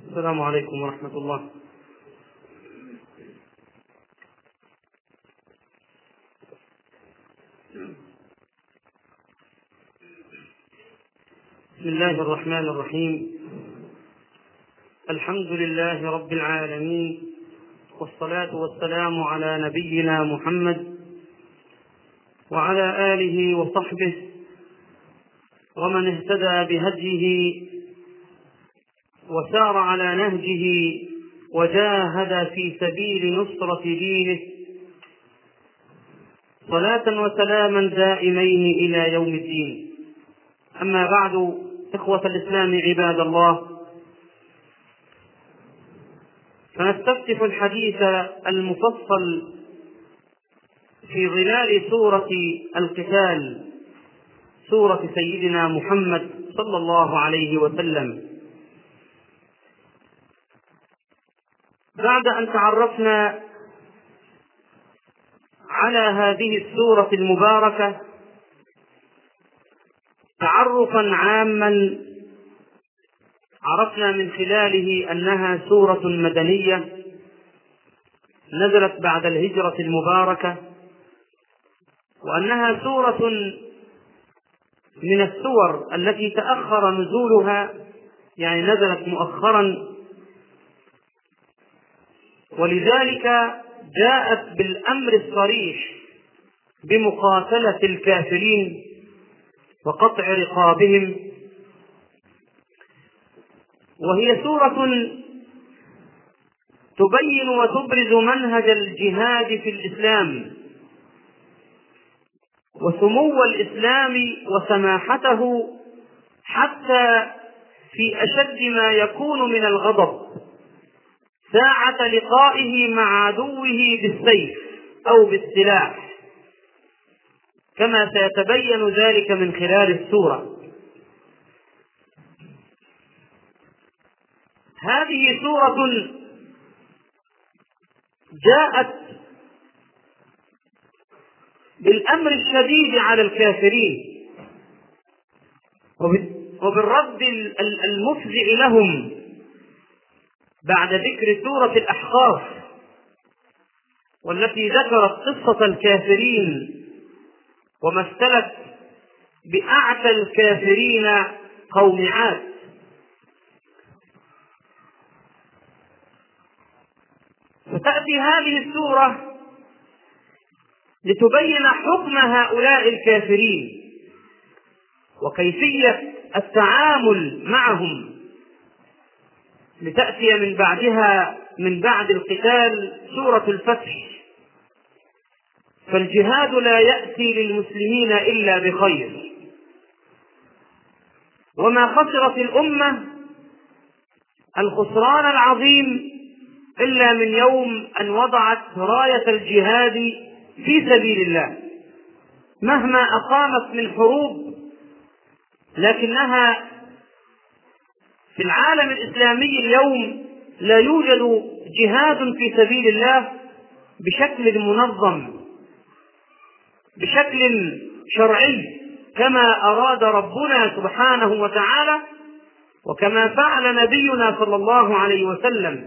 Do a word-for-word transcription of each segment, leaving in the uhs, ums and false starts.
السلام عليكم ورحمة الله. بسم الله الرحمن الرحيم. الحمد لله رب العالمين، والصلاة والسلام على نبينا محمد وعلى آله وصحبه ومن اهتدى بهديه وسار على نهجه وجاهد في سبيل نصرة دينه، صلاة وسلاما دائمين إلى يوم الدين. أما بعد، إخوة الإسلام عباد الله، فنستفتح الحديث المفصل في ظلال سورة القتال، سورة سيدنا محمد صلى الله عليه وسلم، بعد أن تعرفنا على هذه السورة المباركة تعرفا عاما عرفنا من خلاله أنها سورة مدنية نزلت بعد الهجرة المباركة، وأنها سورة من السور التي تأخر نزولها، يعني نزلت مؤخرا، ولذلك جاءت بالأمر الصريح بمقاتلة الكافرين وقطع رقابهم. وهي سورة تبين وتبرز منهج الجهاد في الإسلام وسمو الإسلام وسماحته، حتى في أشد ما يكون من الغضب ساعة لقائه مع عدوه بالسيف أو بالسلاح، كما سيتبين ذلك من خلال السورة. هذه سورة جاءت بالأمر الشديد على الكافرين وبالرد المفزع لهم بعد ذكر سورة الأحقاف، والتي ذكرت قصة الكافرين ومثلت بأعتى الكافرين قوم عاد. فتأتي هذه السورة لتبين حكم هؤلاء الكافرين وكيفية التعامل معهم، لتأتي من بعدها من بعد القتال سورة الفتح. فالجهاد لا يأتي للمسلمين إلا بخير، وما خسرت الأمة الخسران العظيم إلا من يوم أن وضعت راية الجهاد في سبيل الله. مهما أقامت من حروب، لكنها في العالم الإسلامي اليوم لا يوجد جهاد في سبيل الله بشكل منظم، بشكل شرعي، كما أراد ربنا سبحانه وتعالى وكما فعل نبينا صلى الله عليه وسلم.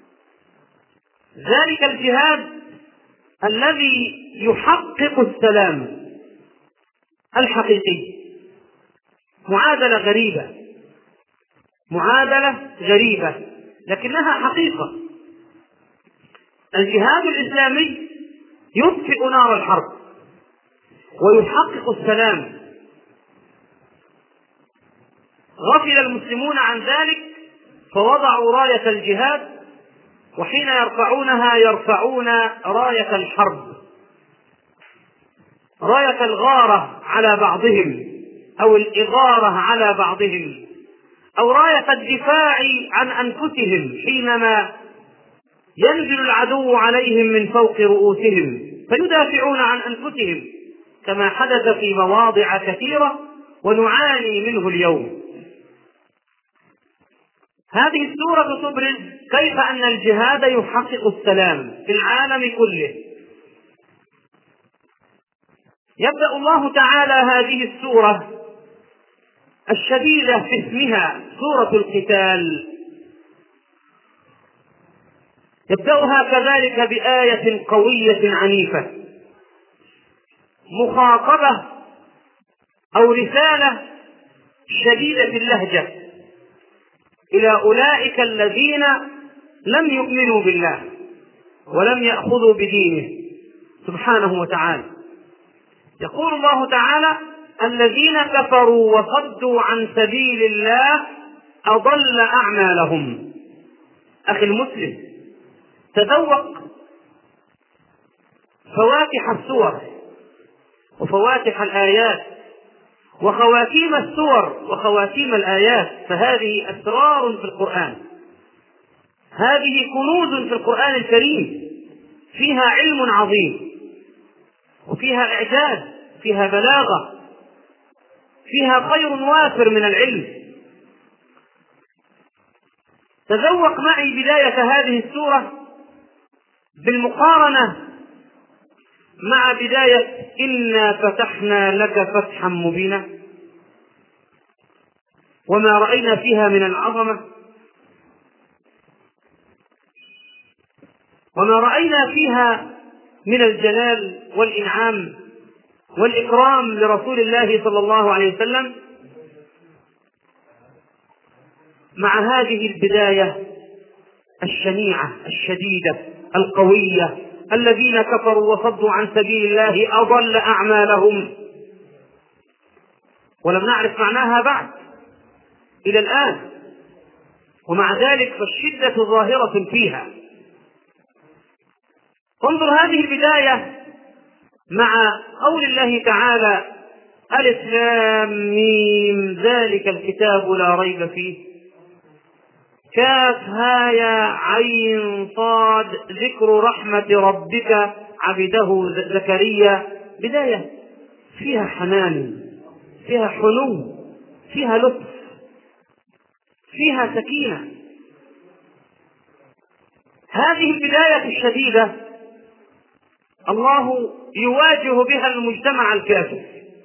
ذلك الجهاد الذي يحقق السلام الحقيقي. معادلة غريبة، معادلة غريبة لكنها حقيقة. الجهاد الإسلامي يطفئ نار الحرب ويحقق السلام. غفل المسلمون عن ذلك فوضعوا راية الجهاد، وحين يرفعونها يرفعون راية الحرب، راية الغارة على بعضهم أو الإغارة على بعضهم، أو راية الدفاع عن أنفسهم حينما ينزل العدو عليهم من فوق رؤوسهم فيدافعون عن أنفسهم، كما حدث في مواضع كثيرة ونعاني منه اليوم. هذه السورة تبرز كيف أن الجهاد يحقق السلام في العالم كله. يبدأ الله تعالى هذه السورة الشديدة في اسمها سورة القتال، يبدأها كذلك بآية قوية عنيفة، مخاطبة أو رسالة شديدة اللهجة إلى أولئك الذين لم يؤمنوا بالله ولم يأخذوا بدينه سبحانه وتعالى. يقول الله تعالى: الذين كفروا وصدوا عن سبيل الله أضل أعمالهم. أخي المسلم، تذوق فواتح السور وفواتح الآيات وخواتيم السور وخواتيم الآيات، فهذه أسرار في القرآن، هذه كنوز في القرآن الكريم، فيها علم عظيم وفيها إعجاز، فيها بلاغة، فيها خير وافر من العلم. تذوق معي بداية هذه السورة بالمقارنة مع بداية إنا فتحنا لك فتحا مبينا، وما رأينا فيها من العظمة، وما رأينا فيها من الجلال والإنعام والإكرام لرسول الله صلى الله عليه وسلم، مع هذه البداية الشنيعة الشديدة القوية: الذين كفروا وصدوا عن سبيل الله أضل أعمالهم. ولم نعرف معناها بعد إلى الآن، ومع ذلك فالشدة ظاهرة فيها. انظر هذه البداية مع قول الله تعالى: ألف لام ميم ذلك الكتاب لا ريب فيه كاف ها يا عين صاد ذكر رحمة ربك عبده زكريا. بداية فيها حنان، فيها حنو، فيها لطف، فيها سكينة. هذه البداية الشديدة الله يواجه بها المجتمع الكافر،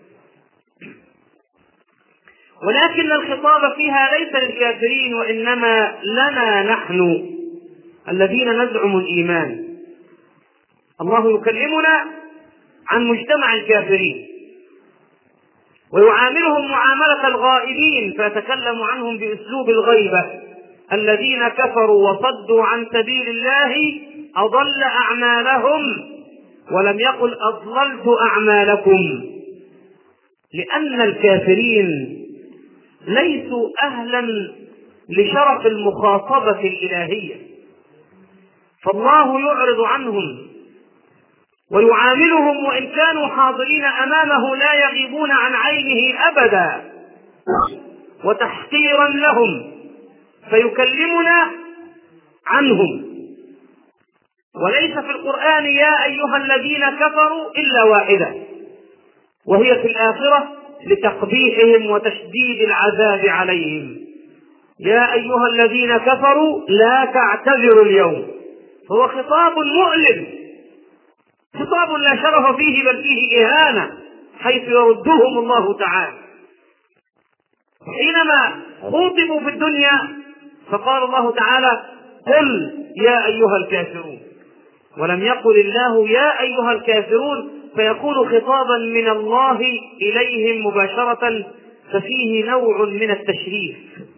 ولكن الخطاب فيها ليس للكافرين وإنما لنا نحن الذين نزعم الإيمان. الله يكلمنا عن مجتمع الكافرين ويعاملهم معاملة الغائبين، فيتكلم عنهم بأسلوب الغيبة: الذين كفروا وصدوا عن سبيل الله أضل أعمالهم، ولم يقل أضللت أعمالكم، لأن الكافرين ليسوا أهلا لشرف المخاطبة الإلهية، فالله يعرض عنهم ويعاملهم وإن كانوا حاضرين أمامه لا يغيبون عن عينه أبدا، وتحقيرا لهم فيكلمنا عنهم. وليس في القرآن يا أيها الذين كفروا إلا واحدة، وهي في الآخرة لتقبيحهم وتشديد العذاب عليهم: يا أيها الذين كفروا لا تعتذروا اليوم. هو خطاب مؤلم، خطاب لا شرف فيه بل فيه إهانة، حيث يردهم الله تعالى. حينما خوطبوا في الدنيا فقال الله تعالى: قل يا أيها الكافرون، ولم يقل الله يا أيها الكافرون، فيكون خطابا من الله إليهم مباشرة، ففيه نوع من التشريف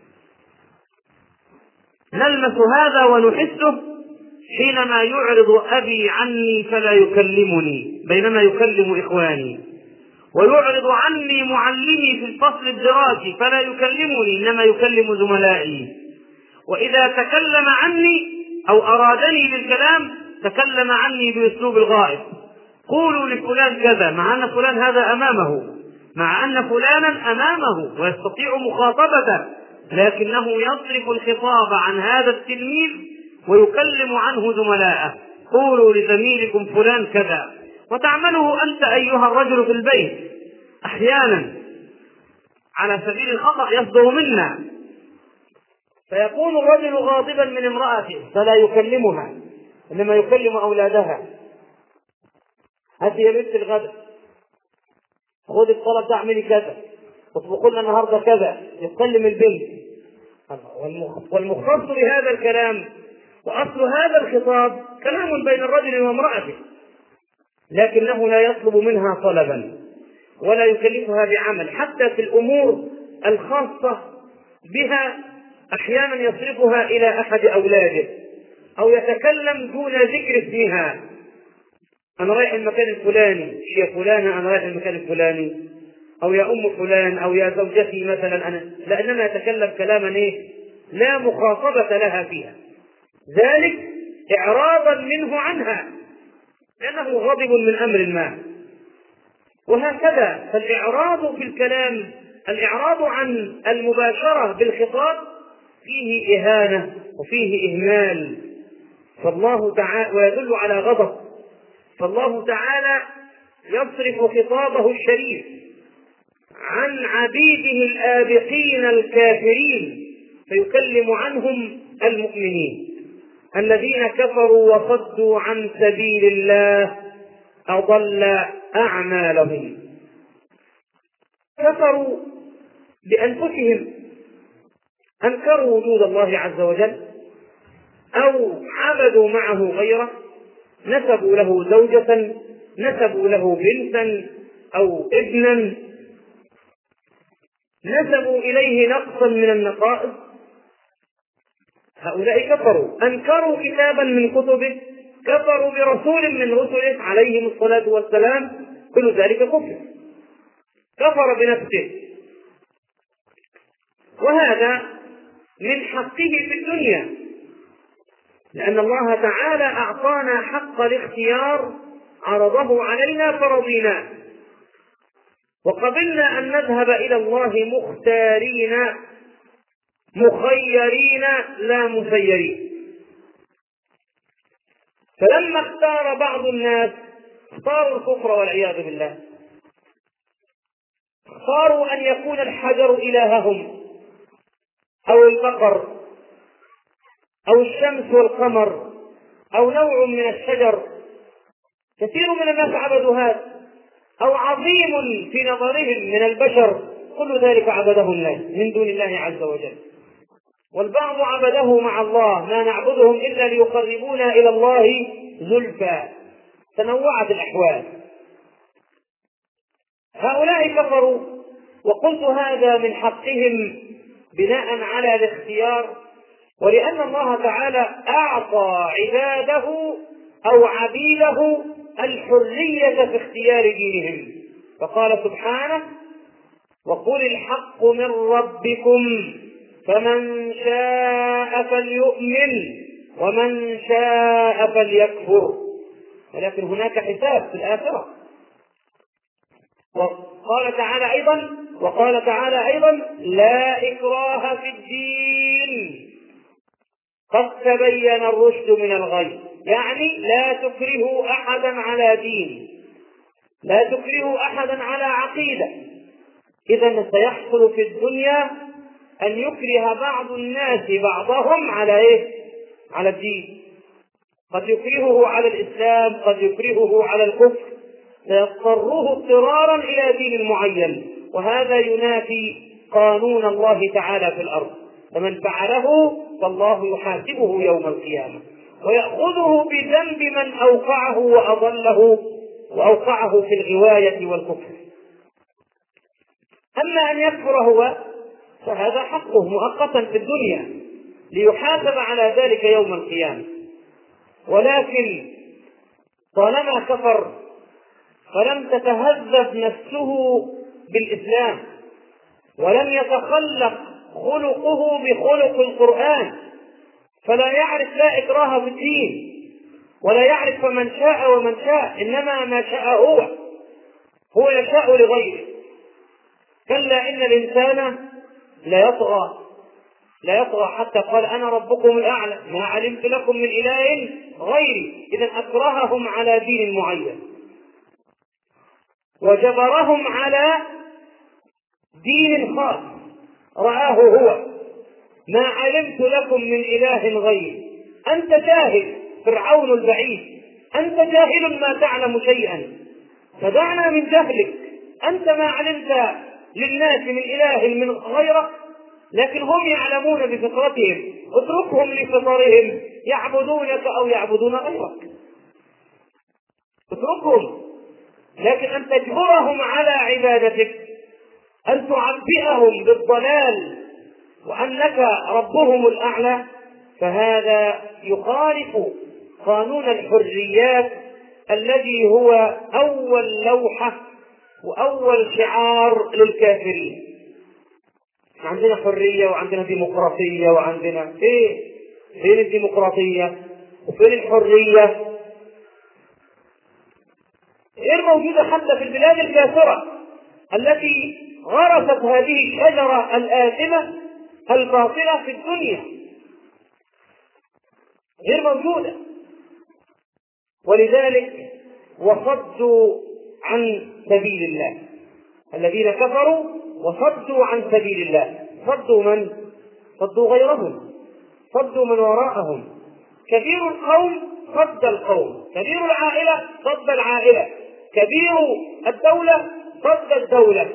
نلمس هذا ونحسه حينما يعرض أبي عني فلا يكلمني بينما يكلم إخواني، ويعرض عني معلمي في الفصل الدراسي فلا يكلمني إنما يكلم زملائي، وإذا تكلم عني أو أرادني بالكلام تكلم عني بأسلوب الغائب: قولوا لفلان كذا، مع أن فلان هذا أمامه، مع أن فلانا أمامه ويستطيع مخاطبته، لكنه يصرف الخطاب عن هذا التلميذ ويكلم عنه زملاءه: قولوا لزميلكم فلان كذا. وتعمله أنت أيها الرجل في البيت أحيانا على سبيل الخطأ يصدر منا، فيكون الرجل غاضبا من امرأته فلا يكلمها إنما يكلم أولادها: هاتي يا بنت الغد، خذي الطلب تعملي كذا، اطبخوا لنا النهارده كذا، يتكلم البنت. والمختص بهذا الكلام وأصل هذا الخطاب كلام بين الرجل وامرأته، لكنه لا يطلب منها طلبا ولا يكلفها بعمل، حتى في الأمور الخاصة بها أحيانا يصرفها إلى أحد أولاده أو يتكلم دون ذكر اسمها. أنا رايح المكان الفلاني، يا فلانة أنا رايح المكان الفلاني، أو يا أم فلان، أو يا زوجتي مثلا أنا، لأننا يتكلم كلاما إيه؟ لا مخاطبة لها فيها، ذلك إعراضا منه عنها لأنه غضب من أمر ما. وهكذا فالإعراض في الكلام، الإعراض عن المباشرة بالخطاب فيه إهانة وفيه إهمال، فالله تعالى ويدل على غضب، فالله تعالى يصرف خطابه الشريف عن عبيده الآبقين الكافرين فيكلم عنهم المؤمنين الذين كفروا وصدوا عن سبيل الله أضل أعمالهم. كفروا بأنفسهم، أنكروا وجود الله عز وجل أو عبدوا معه غيره، نسبوا له زوجة، نسبوا له بنتا أو ابنا، نسبوا إليه نقصا من النقائص. هؤلاء كفروا، أنكروا كتابا من كتبه، كفروا برسول من رسله عليهم الصلاة والسلام، كل ذلك كفر، كفر بنفسه. وهذا من حقه في الدنيا، لأن الله تعالى أعطانا حق الاختيار، عرضه علينا فرضيناه، وقبلنا أن نذهب إلى الله مختارين مخيرين لا مسيرين. فلما اختار بعض الناس اختاروا الكفر والعياذ بالله، اختاروا أن يكون الحجر إلههم أو البقر أو الشمس والقمر أو نوع من الشجر، كثير من الناس عبدوا هذا، أو عظيم في نظرهم من البشر، كل ذلك عبده الناس من دون الله عز وجل. والبعض عبده مع الله، ما نعبدهم إلا ليقربونا إلى الله زلفى. تنوعت الأحوال. هؤلاء كفروا، وقلت هذا من حقهم بناء على الاختيار، ولأن الله تعالى أعطى عباده أو عبيده الحرية في اختيار دينهم، فقال سبحانه: وقل الحق من ربكم فمن شاء فليؤمن ومن شاء فليكفر. ولكن هناك حساب في الآخرة. وقال تعالى أيضا وقال تعالى أيضا لا إكراه في الدين قد تبين الرشد من الغي، يعني لا تكرهوا أحدا على دين، لا تكرهوا أحدا على عقيدة. إذن سيحصل في الدنيا أن يكره بعض الناس بعضهم على إيه؟ على الدين، قد يكرهه على الإسلام، قد يكرهه على الكفر، سيضطره اضطرارا إلى دين معين، وهذا ينافي قانون الله تعالى في الأرض. فمن فعله فالله يحاسبه يوم القيامة ويأخذه بذنب من أوقعه وأضله وأوقعه في الغواية والكفر. أما أن يكفر هو فهذا حقه مؤقتا في الدنيا ليحاسب على ذلك يوم القيامة، ولكن طالما كفر فلم تتهذب نفسه بالإسلام ولم يتخلق خلقه بخلق القرآن، فلا يعرف لا إكراه في الدين ولا يعرف من شاء ومن شاء، إنما ما شاء هو هو يشاء لغيره. كلا إن الإنسان لا يطغى لا يطغى حتى قال أنا ربكم الأعلى ما علمت لكم من إله غيري. إذن أكرههم على دين معين وجبرهم على دين خاص رآه هو، ما علمت لكم من إله غيري. أنت جاهل فرعون البعيد، أنت جاهل ما تعلم شيئا، فدعنا من جهلك، أنت ما علمت للناس من إله من غيرك، لكن هم يعلمون بفطرتهم، اتركهم لفطرهم، يعبدونك أو يعبدون غيرك، اتركهم. لكن أن تجبرهم على عبادتك، أن تعبئهم بالضلال وأنك ربهم الأعلى، فهذا يخالف قانون الحريات الذي هو أول لوحة وأول شعار للكافرين. عندنا حرية وعندنا ديمقراطية وعندنا فين؟ فين الديمقراطية وفين الحرية؟ غير موجودة حتى في البلاد الكافرة التي غرست هذه الشجرة الآثمة الباطلة في الدنيا، غير موجودة. ولذلك وصدوا عن سبيل الله، الذين كفروا وصدوا عن سبيل الله. صدوا من؟ صدوا غيرهم، صدوا من وراءهم. كبير القوم صد القوم، كبير العائلة صد العائلة، كبير الدولة صد الدولة،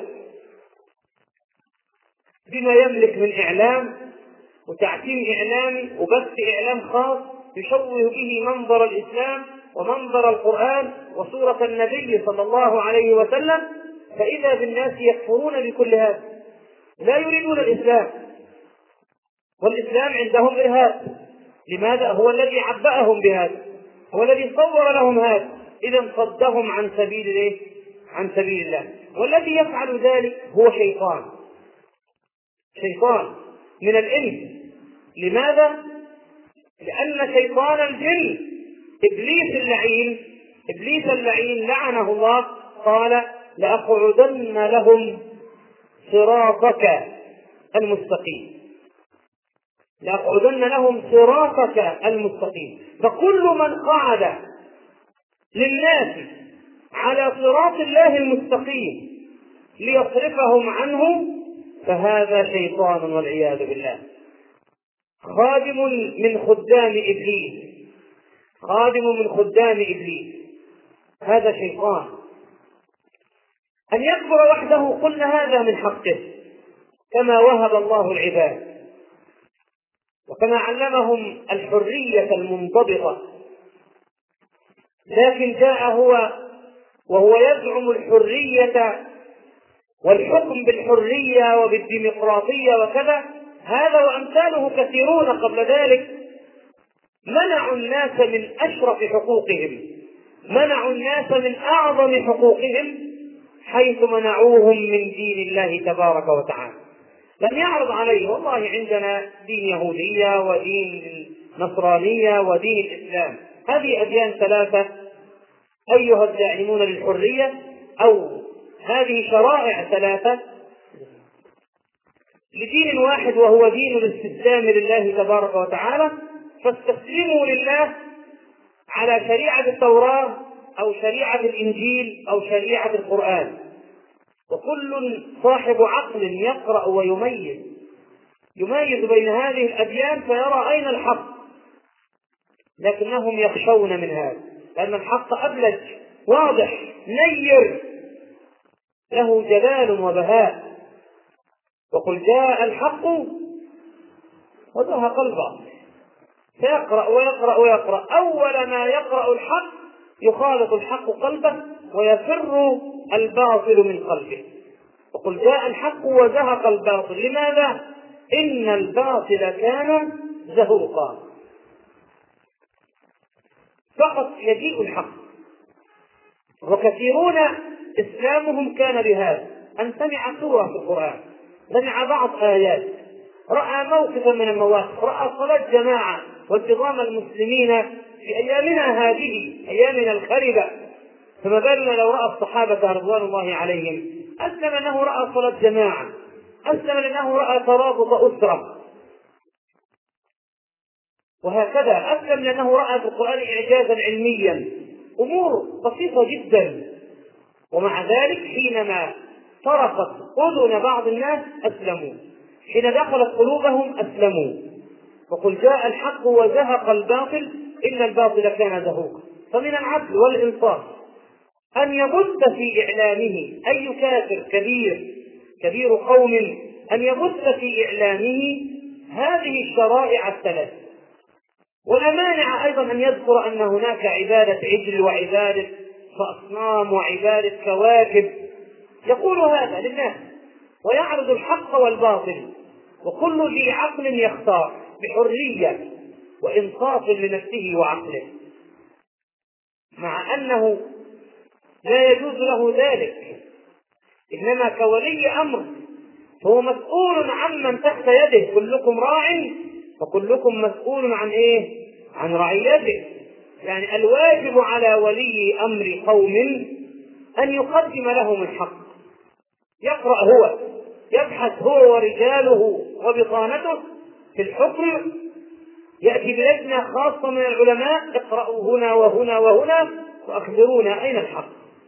بما يملك من إعلام وتعتيم إعلامي وبث إعلام خاص يشوه به منظر الإسلام ومنظر القرآن وصورة النبي صلى الله عليه وسلم. فإذا بالناس يكفرون بكل هذا، لا يريدون الإسلام، والإسلام عندهم إرهاب. لماذا؟ هو الذي عبأهم بهذا، هو الذي صور لهم هذا. إذا صدهم عن سبيل إيه؟ عن سبيل الله. والذي يفعل ذلك هو شيطان، شيطان من الإنس. لماذا؟ لأن شيطان الجن إبليس اللعين، إبليس اللعين لعنه الله، قال لأقعدن لهم صراطك المستقيم، لأقعدن لهم صراطك المستقيم. فكل من قعد للناس على صراط الله المستقيم ليصرفهم عنه فهذا شيطان والعياذ بالله، خادم من خدام إبليس، خادم من خدام إبليس، هذا شيطان. أن يكفر وحده قلنا هذا من حقه، كما وهب الله العباد وكما علمهم الحرية المنضبطة. لكن جاء هو وهو يزعم الحرية والحكم بالحرية وبالديمقراطية وكذا، هذا وأمثاله كثيرون قبل ذلك منعوا الناس من أشرف حقوقهم، منعوا الناس من أعظم حقوقهم، حيث منعوهم من دين الله تبارك وتعالى. لم يعرض عليه والله عندنا دين يهودية ودين نصرانية ودين الإسلام، هذه أديان ثلاثة أيها الداعمون للحرية، أو هذه شرائع ثلاثة لدين واحد وهو دين الاستسلام لله تبارك وتعالى. فاستسلموا لله على شريعة التوراة أو شريعة الإنجيل أو شريعة القرآن. وكل صاحب عقل يقرأ ويميز يميز بين هذه الأديان فيرى أين الحق، لكنهم يخشون من هذا، لأن الحق أبلج واضح نير له جلال وبهاء. وقل جاء الحق وزهق الباطل، فيقرأ ويقرأ ويقرأ، أول ما يقرأ الحق يخالط الحق قلبه ويفر الباطل من قلبه. وقل جاء الحق وزهق الباطل، لماذا؟ إن الباطل كان زهوقا. فقط يجيء الحق، وكثيرون إسلامهم كان بهذا، أن سمع سورة في القرآن، سمع بعض آيات، رأى موقفا من المواقف، رأى صلاة جماعة وانتظام المسلمين في أيامنا هذه أيامنا الخربة، فما بالنا لو رأى الصحابة رضوان الله عليهم. أسلم أنه رأى صلاة جماعة، أسلم أنه رأى ترابط أسرة، وهكذا أسلم لأنه رأى في القرآن إعجازا علميا، أمور بسيطة جدا. ومع ذلك حينما طرقت أذن بعض الناس أسلموا، حين دخلت قلوبهم أسلموا. وقل جاء الحق وزهق الباطل إن الباطل كان زهوقا. فمن العدل والإنصاف أن يبث في إعلامه أي كافر كبير كبير قوم أن يبث في إعلامه هذه الشرائع الثلاث. ولا مانع أيضا أن يذكر أن هناك عبادة عجل وعبادة أصنام وعبادة كواكب، يقول هذا للناس ويعرض الحق والباطل، وكل ذي عقل يختار بحرية وإنصاف لنفسه وعقله، مع أنه لا يجوز له ذلك، إنما كولي أمر هو مسؤول عمن تحت يده. كلكم راع وكلكم مسؤول عن إيه؟ عن رعيته. يعني الواجب على ولي أمر قوم أن يقدم لهم الحق، يقرأ هو، يبحث هو ورجاله وبطانته في الحكم، يأتي بلجنة خاصة من العلماء، اقرأوا هنا وهنا وهنا وأخبرونا أين الحق.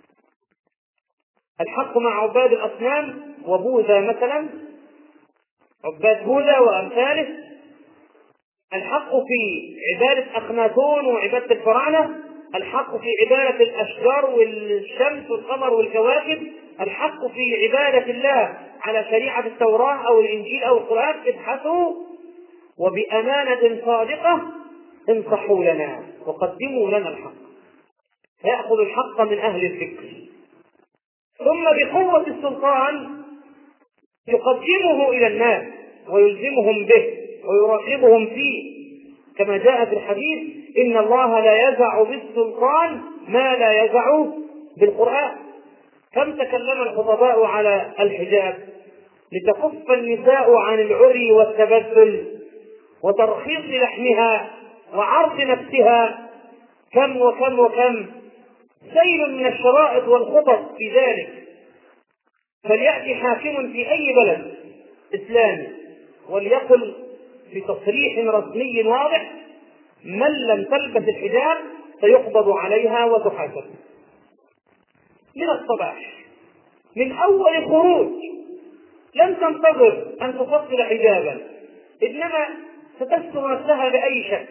الحق مع عباد الأصنام وبوذا مثلا، عباد بوذا وأمثاله، الحق في عبادة أخناتون وعبادة الفراعنة، الحق في عبادة الأشجار والشمس والقمر والكواكب، الحق في عبادة الله على شريعة التوراة أو الإنجيل أو القرآن. ابحثوا وبأمانة صادقة انصحوا لنا وقدموا لنا الحق، فيأخذ الحق من أهل الفكر، ثم بقوة السلطان يقدمه إلى الناس ويلزمهم به ويرغبهم فيه، كما جاء في الحديث: إن الله لا يزع بالسلطان ما لا يزع بالقرآن. كم تكلم الخطباء على الحجاب لتكف النساء عن العري والتبذل وترخيص لحمها وعرض نفسها، كم وكم وكم سيل من الشرائط والخطط في ذلك. فليأتي حاكم في أي بلد إسلامي وليقل في تصريح رسمي واضح: من لم تلبس الحجاب سيقبض عليها وتحاسب من الصباح، من أول خروج. لن تنتظر أن تفصل حجابا، إنما ستستر نفسها بأي شكل.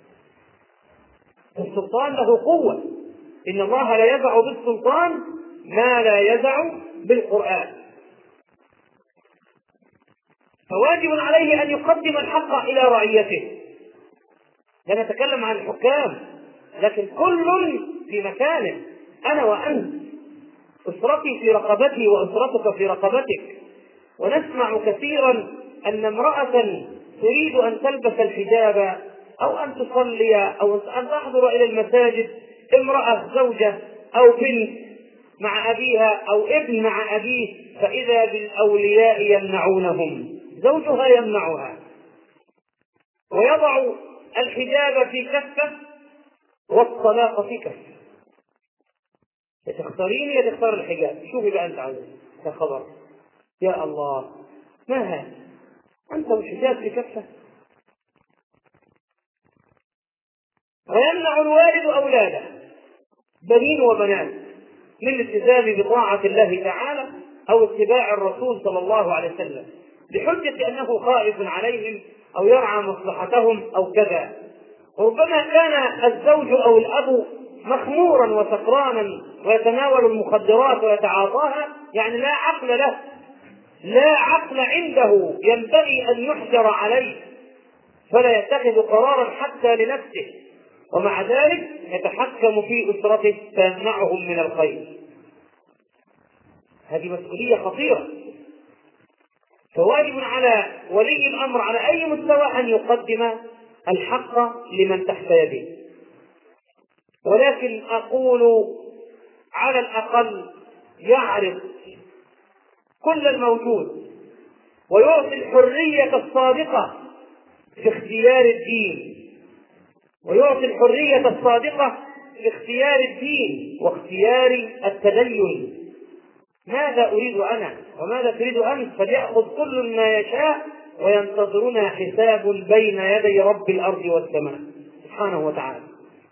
السلطان له قوة، إن الله لا يزع بالسلطان ما لا يزع بالقرآن. فواجب عليه أن يقدم الحق إلى رعيته. لا نتكلم عن الحكام، لكن كل في مكانه، أنا وأنت، أسرتي في رقبتي وأسرتك في رقبتك. ونسمع كثيرا أن امرأة تريد أن تلبس الحجاب أو أن تصلي أو أن تحضر إلى المساجد، امرأة زوجة أو بنت مع أبيها أو ابن مع أبيه، فإذا بالأولياء يمنعونهم، زوجها يمنعها ويضع الحجاب في كفة والطلاق في كفة. تختارين يا تختار الحجاب، شوفي بقى أنت عاوز يا خبر، يا الله ما هذا، أنت والحجاب في كفة. ويمنع الوالد أولاده بنين وبنات من الالتزام بطاعة الله تعالى أو اتباع الرسول صلى الله عليه وسلم بحجة أنه خائف عليهم أو يرعى مصلحتهم أو كذا. وربما كان الزوج أو الأب مخمورا وسكرانا ويتناول المخدرات ويتعاطاها، يعني لا عقل له، لا عقل عنده، ينبغي أن يحجر عليه فلا يتخذ قرارا حتى لنفسه، ومع ذلك يتحكم في أسرته فيمنعهم من الخير. هذه مسؤولية خطيرة. فواجب على ولي الأمر على أي مستوى أن يقدم الحق لمن تحت يده، ولكن أقول على الأقل يعرض كل الموجود ويعطي الحرية الصادقة في اختيار الدين، ويعطي الحرية الصادقة في اختيار الدين واختيار التدين. ماذا أريد أنا وماذا تريد أنت؟ فليأخذ كل ما يشاء وينتظرنا حساب بين يدي رب الأرض والسماء سبحانه وتعالى.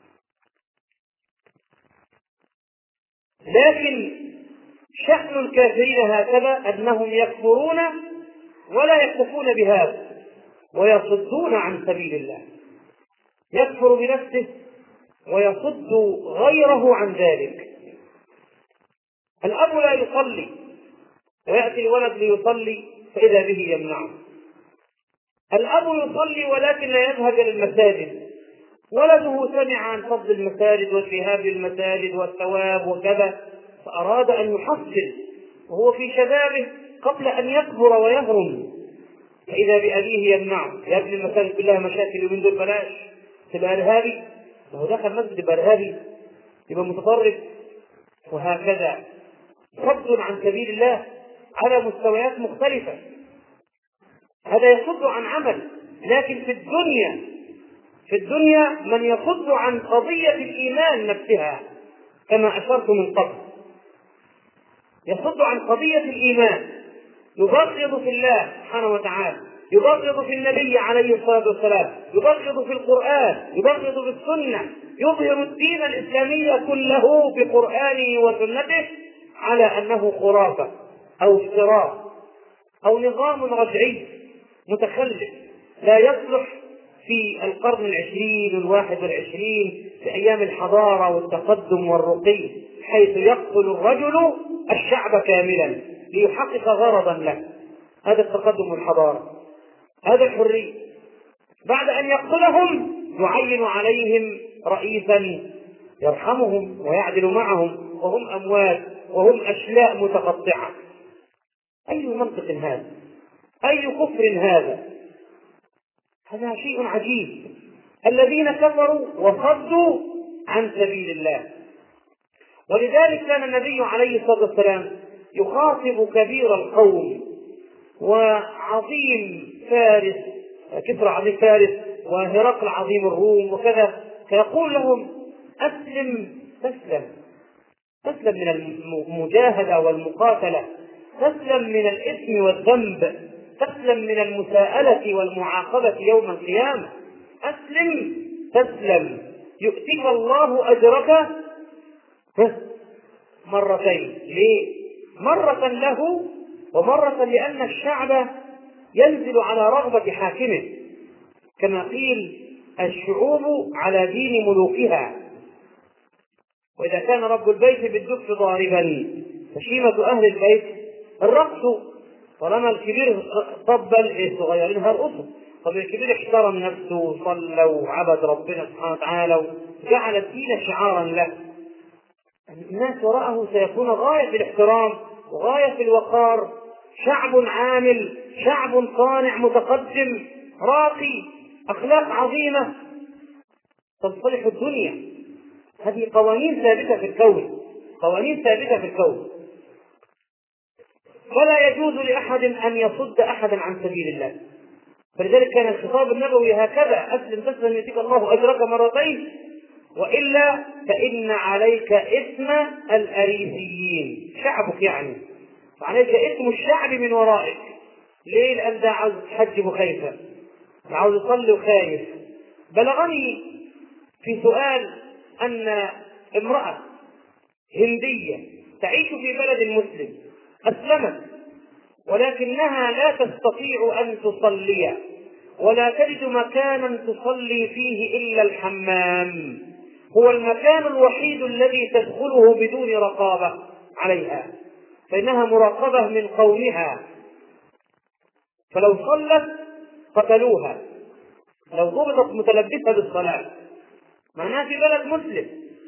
لكن شأن الكافرين هكذا، أنهم يكفرون ولا يكتفون بهذا ويصدون عن سبيل الله، يكفر بنفسه ويصد غيره عن ذلك. الأب لا يصلي ويأتي الولد ليصلي فإذا به يمنعه. الأب يصلي ولكن لا يذهب إلى المساجد، ولده سمع عن فضل المساجد والذهاب للمساجد والثواب وكذا، فأراد أن يحصل وهو في شبابه قبل أن يكبر ويهرم، فإذا بأبيه يمنعه. يا ابن المساجد كلها مشاكل ومن دول بلاش، تبقى إرهابي، لو دخل مسجد يبقى إرهابي، يبقى متطرف، وهكذا صد عن سبيل الله على مستويات مختلفة. هذا يصد عن عمل. لكن في الدنيا في الدنيا من يصد عن قضية الإيمان نفسها، كما أشرت من قبل، يصد عن قضية الإيمان، يبغض في الله سبحانه وتعالى، يبغض في النبي عليه الصلاة والسلام، يبغض في القرآن، يبغض في السنة، يظهر الدين الإسلامي كله بقرآنه وسنته على أنه خرافة أو افتراء أو نظام رجعي متخلف لا يصلح في القرن العشرين والواحد والعشرين، في أيام الحضارة والتقدم والرقي، حيث يقتل الرجل الشعب كاملا ليحقق غرضا له. هذا التقدم والحضارة، هذا الحرية. بعد أن يقتلهم يعين عليهم رئيسا يرحمهم ويعدل معهم وهم أموات وهم أشلاء متقطعة. أي منطق هذا؟ أي كفر هذا؟ هذا شيء عجيب. الذين كفروا وصدوا عن سبيل الله. ولذلك كان النبي عليه الصلاة والسلام يخاطب كبير القوم وعظيم فارس، كسرى عظيم فارس وهرقل عظيم الروم وكذا، فيقول لهم: أسلم تسلم، تسلم من المجاهدة والمقاتلة، تسلم من الإثم والذنب، تسلم من المساءلة والمعاقبة يوم القيامة، أسلم تسلم، يؤتيك الله أجرك مرتين. ليه؟ مرة له ومرة لأن الشعب ينزل على رغبة حاكمه، كما قيل: الشعوب على دين ملوكها. وإذا كان رب البيت بالدف ضاربا فشيمة أهل البيت الرقص، طالما الكبير طبل الصغيرين هرقصوا. طب الكبير احترم نفسه وصلى وعبد ربنا سبحانه وتعالى وجعل الدين شعارا له، الناس وراءه سيكون غاية في الاحترام وغاية في الوقار، شعب عامل، شعب صانع متقدم راقي، أخلاق عظيمة تصلح الدنيا. هذه قوانين ثابتة في الكون، قوانين ثابتة في الكون. فلا يجوز لأحد أن يصد أحدا عن سبيل الله. فلذلك كان الخطاب النبوي هكذا: أسلم تسلم يؤتيك الله أجرك مرتين، وإلا فإن عليك إثم الأريسيين، شعبك يعني، فعليك إثم الشعب من ورائك. ليه؟ لأن ده عاوز حج بخيفة، عاوز يصلي وخايف. بلغني في سؤال أن امرأة هندية تعيش في بلد مسلم أسلمت، ولكنها لا تستطيع أن تصلي ولا تجد مكانا تصلي فيه إلا الحمام، هو المكان الوحيد الذي تدخله بدون رقابة عليها، فإنها مراقبة من قومها، فلو صلت قتلوها لو ضبطت متلبسة بالصلاة، معناها في بلد مسلم،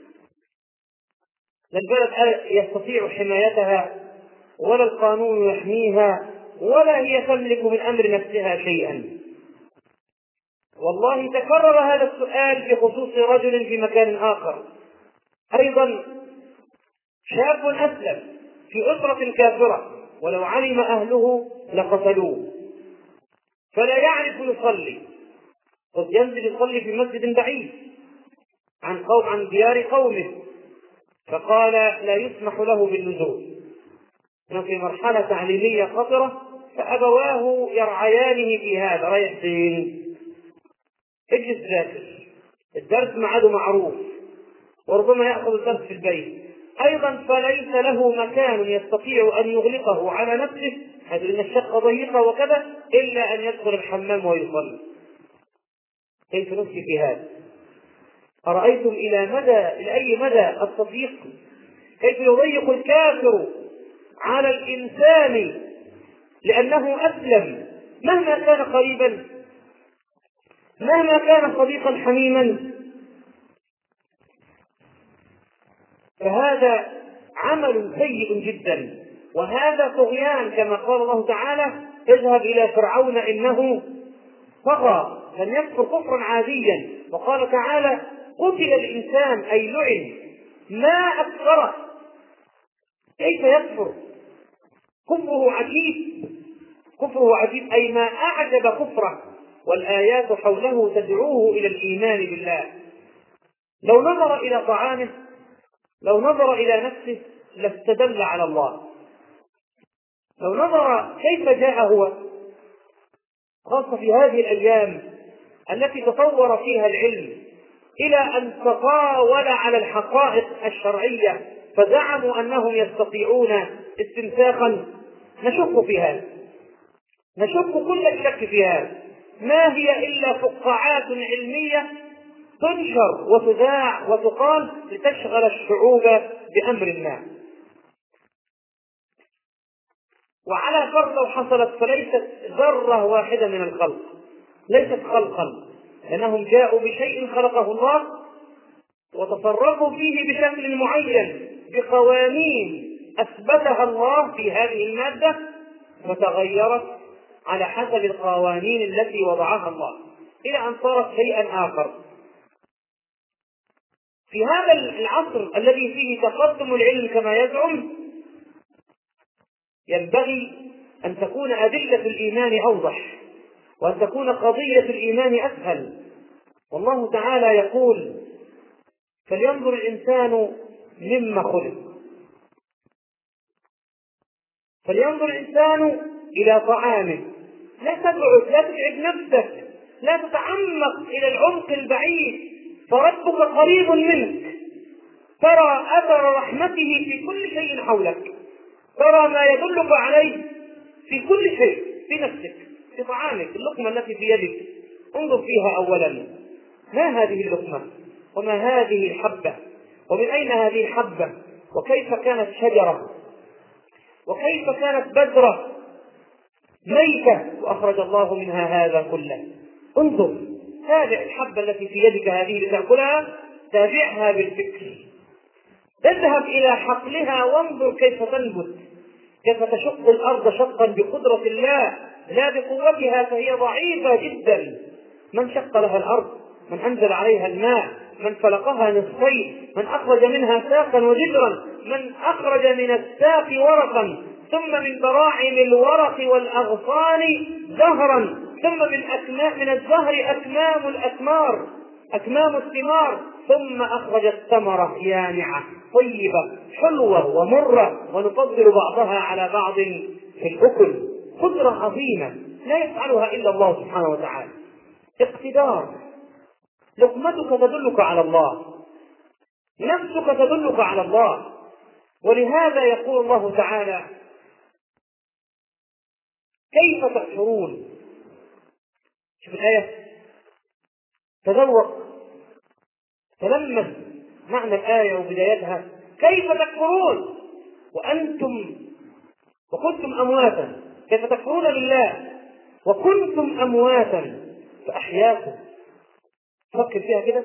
لا البلد يستطيع حمايتها ولا القانون يحميها ولا هي تملك من أمر نفسها شيئا. والله تكرر هذا السؤال بخصوص رجل في مكان آخر أيضا، شاب أسلم في أسرة كافرة، ولو علم أهله لقتلوه، فلا يعرف يصلي، قد ينزل يصلي في مسجد بعيد عن قوم عن ديار قومه، فقال لا يسمح له بالنزول، في مرحلة تعليمية خطرة، فأبواه يرعيانه في هذا: رايح فين؟ اجلس ذاكر، الدرس معاده معروف، وربما يأخذ الدرس في البيت أيضا، فليس له مكان يستطيع أن يغلقه على نفسه، هذا لأن الشقة ضيقة وكذا، إلا أن يدخل الحمام ويصلي. كيف نفسي في هذا؟ أرأيتم إلى مدى إلى أي مدى التضييق؟ كيف يضيق الكافر على الإنسان لأنه أسلم مهما كان قريبا، مهما كان صديقا حميما. فهذا عمل سيء جدا، وهذا طغيان كما قال الله تعالى: اذهب إلى فرعون إنه طغى، لم يكفر كفرا عاديا. وقال تعالى: قتل الإنسان أي لعن، ما أكفره، كيف يكفر؟ كفره عجيب، كفره عجيب أي ما أعجب كفره، والآيات حوله تدعوه إلى الإيمان بالله. لو نظر إلى طعامه، لو نظر إلى نفسه لاستدل على الله. لو نظر كيف جاء هو، خاصة في هذه الأيام التي تطور فيها العلم إلى أن تطاول على الحقائق الشرعية، فزعموا أنهم يستطيعون استنساخا، نشك في هذا، نشك كل الشك في هذا. ما هي إلا فقاعات علمية تنشر وتذاع وتقال لتشغل الشعوب بأمر ما، وعلى فرض لو حصلت فليست ذرة واحدة من الخلق، ليست خلقا، لأنهم جاءوا بشيء خلقه الله وتصرفوا فيه بشكل معين بقوانين أثبتها الله في هذه المادة، فتغيرت على حسب القوانين التي وضعها الله إلى أن صارت شيئا آخر. في هذا العصر الذي فيه تقدم العلم كما يزعم، ينبغي أن تكون أدلة الإيمان أوضح، وأن تكون قضية الإيمان أسهل. والله تعالى يقول: فلينظر الإنسان مما خلق، فلينظر الإنسان إلى طعامه. لا تبعد، لا تتعب نفسك، لا تتعمق إلى العمق البعيد، فربك قريب منك، ترى أثر رحمته في كل شيء حولك، ترى ما يدلك عليه في كل شيء، في نفسك، في طعامك، اللقمة التي في يدك، انظر فيها أولا، ما هذه اللقمة؟ وما هذه الحبة؟ ومن أين هذه الحبة؟ وكيف كانت شجرة؟ وكيف كانت بذرة ميتة وأخرج الله منها هذا كله؟ انظر، تابع الحبة التي في يدك هذه لتأكلها، تابعها بالفكر، اذهب إلى حقلها وانظر كيف تنبت، كيف تشق الأرض شقا بقدرة الله لا بقوتها، فهي ضعيفة جدا. من شق لها الأرض؟ من أنزل عليها الماء؟ من فلقها نصفين؟ من أخرج منها ساقا وجدرا؟ من أخرج من الساق ورقا، ثم من براعم الورق والأغصان زهرا، ثم من أكمام من الزهر أكمام الأثمار، أكمام الثمار، ثم أخرج الثمرة يانعة طيبة حلوة ومرة، ونفضل بعضها على بعض في الأكل. قدرة عظيمة لا يفعلها إلا الله سبحانه وتعالى. اقتدار، لقمتك تدلك على الله، نفسك تدلك على الله. ولهذا يقول الله تعالى: كيف تكفرون؟ شوف الآية، تذوق، تلمس معنى الآية وبدايتها: كيف تكفرون وأنتم وكنتم أمواتا، كيف تكفرون بالله وكنتم أمواتا فأحياكم. فكر فيها كده،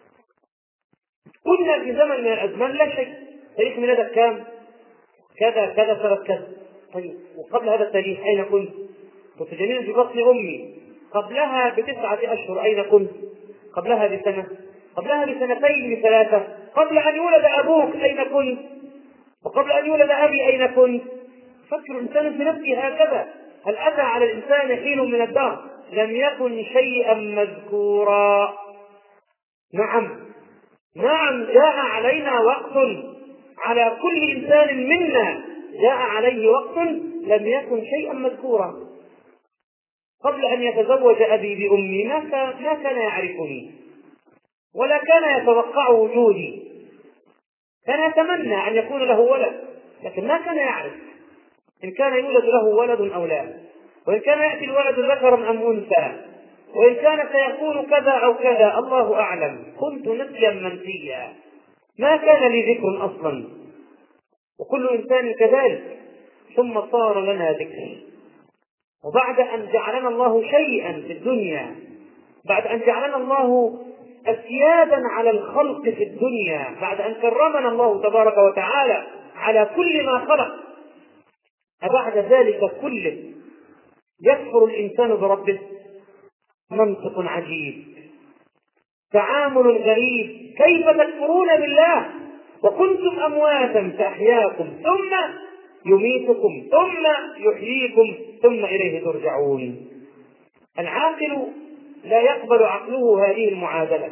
كنا في زمن من الأزمان لا شيء، تاريخ ميلادك كام؟ كذا كذا سنة كذا. طيب، وقبل هذا التاريخ أين كنت؟ كنت جنينا في بطن أمي. قبلها بتسعة أشهر أين كنت؟ قبلها بسنة، قبلها بسنتين بثلاثة. قبل أن يولد أبوك أين كنت؟ وقبل أن يولد أبي أين كنت؟ فكر الإنسان في نفسه هكذا. هل أتى على الإنسان حين من الدهر لم يكن شيئا مذكورا؟ نعم نعم، جاء علينا وقت، على كل إنسان منا جاء عليه وقت لم يكن شيئا مذكورا. قبل أن يتزوج أبي بأمي ما كان يعرفني ولا كان يتوقع وجودي، كان يتمنى أن يكون له ولد لكن ما كان يعرف إن كان يولد له ولد أو لا، وإن كان يأتي الولد ذكرا أم أنثى، وإن كان سيكون كذا أو كذا، الله أعلم. كنت نسيا منسيا، ما كان لي ذكر أصلا، وكل إنسان كذلك. ثم صار لنا ذكر، وبعد أن جعلنا الله شيئا في الدنيا، بعد أن جعلنا الله أسيادا على الخلق في الدنيا، بعد أن كرمنا الله تبارك وتعالى على كل ما خلق، أبعد ذلك كله يكفر الإنسان بربه؟ منطق عجيب، تعامل غريب. كيف تكفرون بالله وكنتم أمواتا فأحياكم ثم يميتكم ثم يحييكم ثم إليه ترجعون؟ العاقل لا يقبل عقله هذه المعادلة.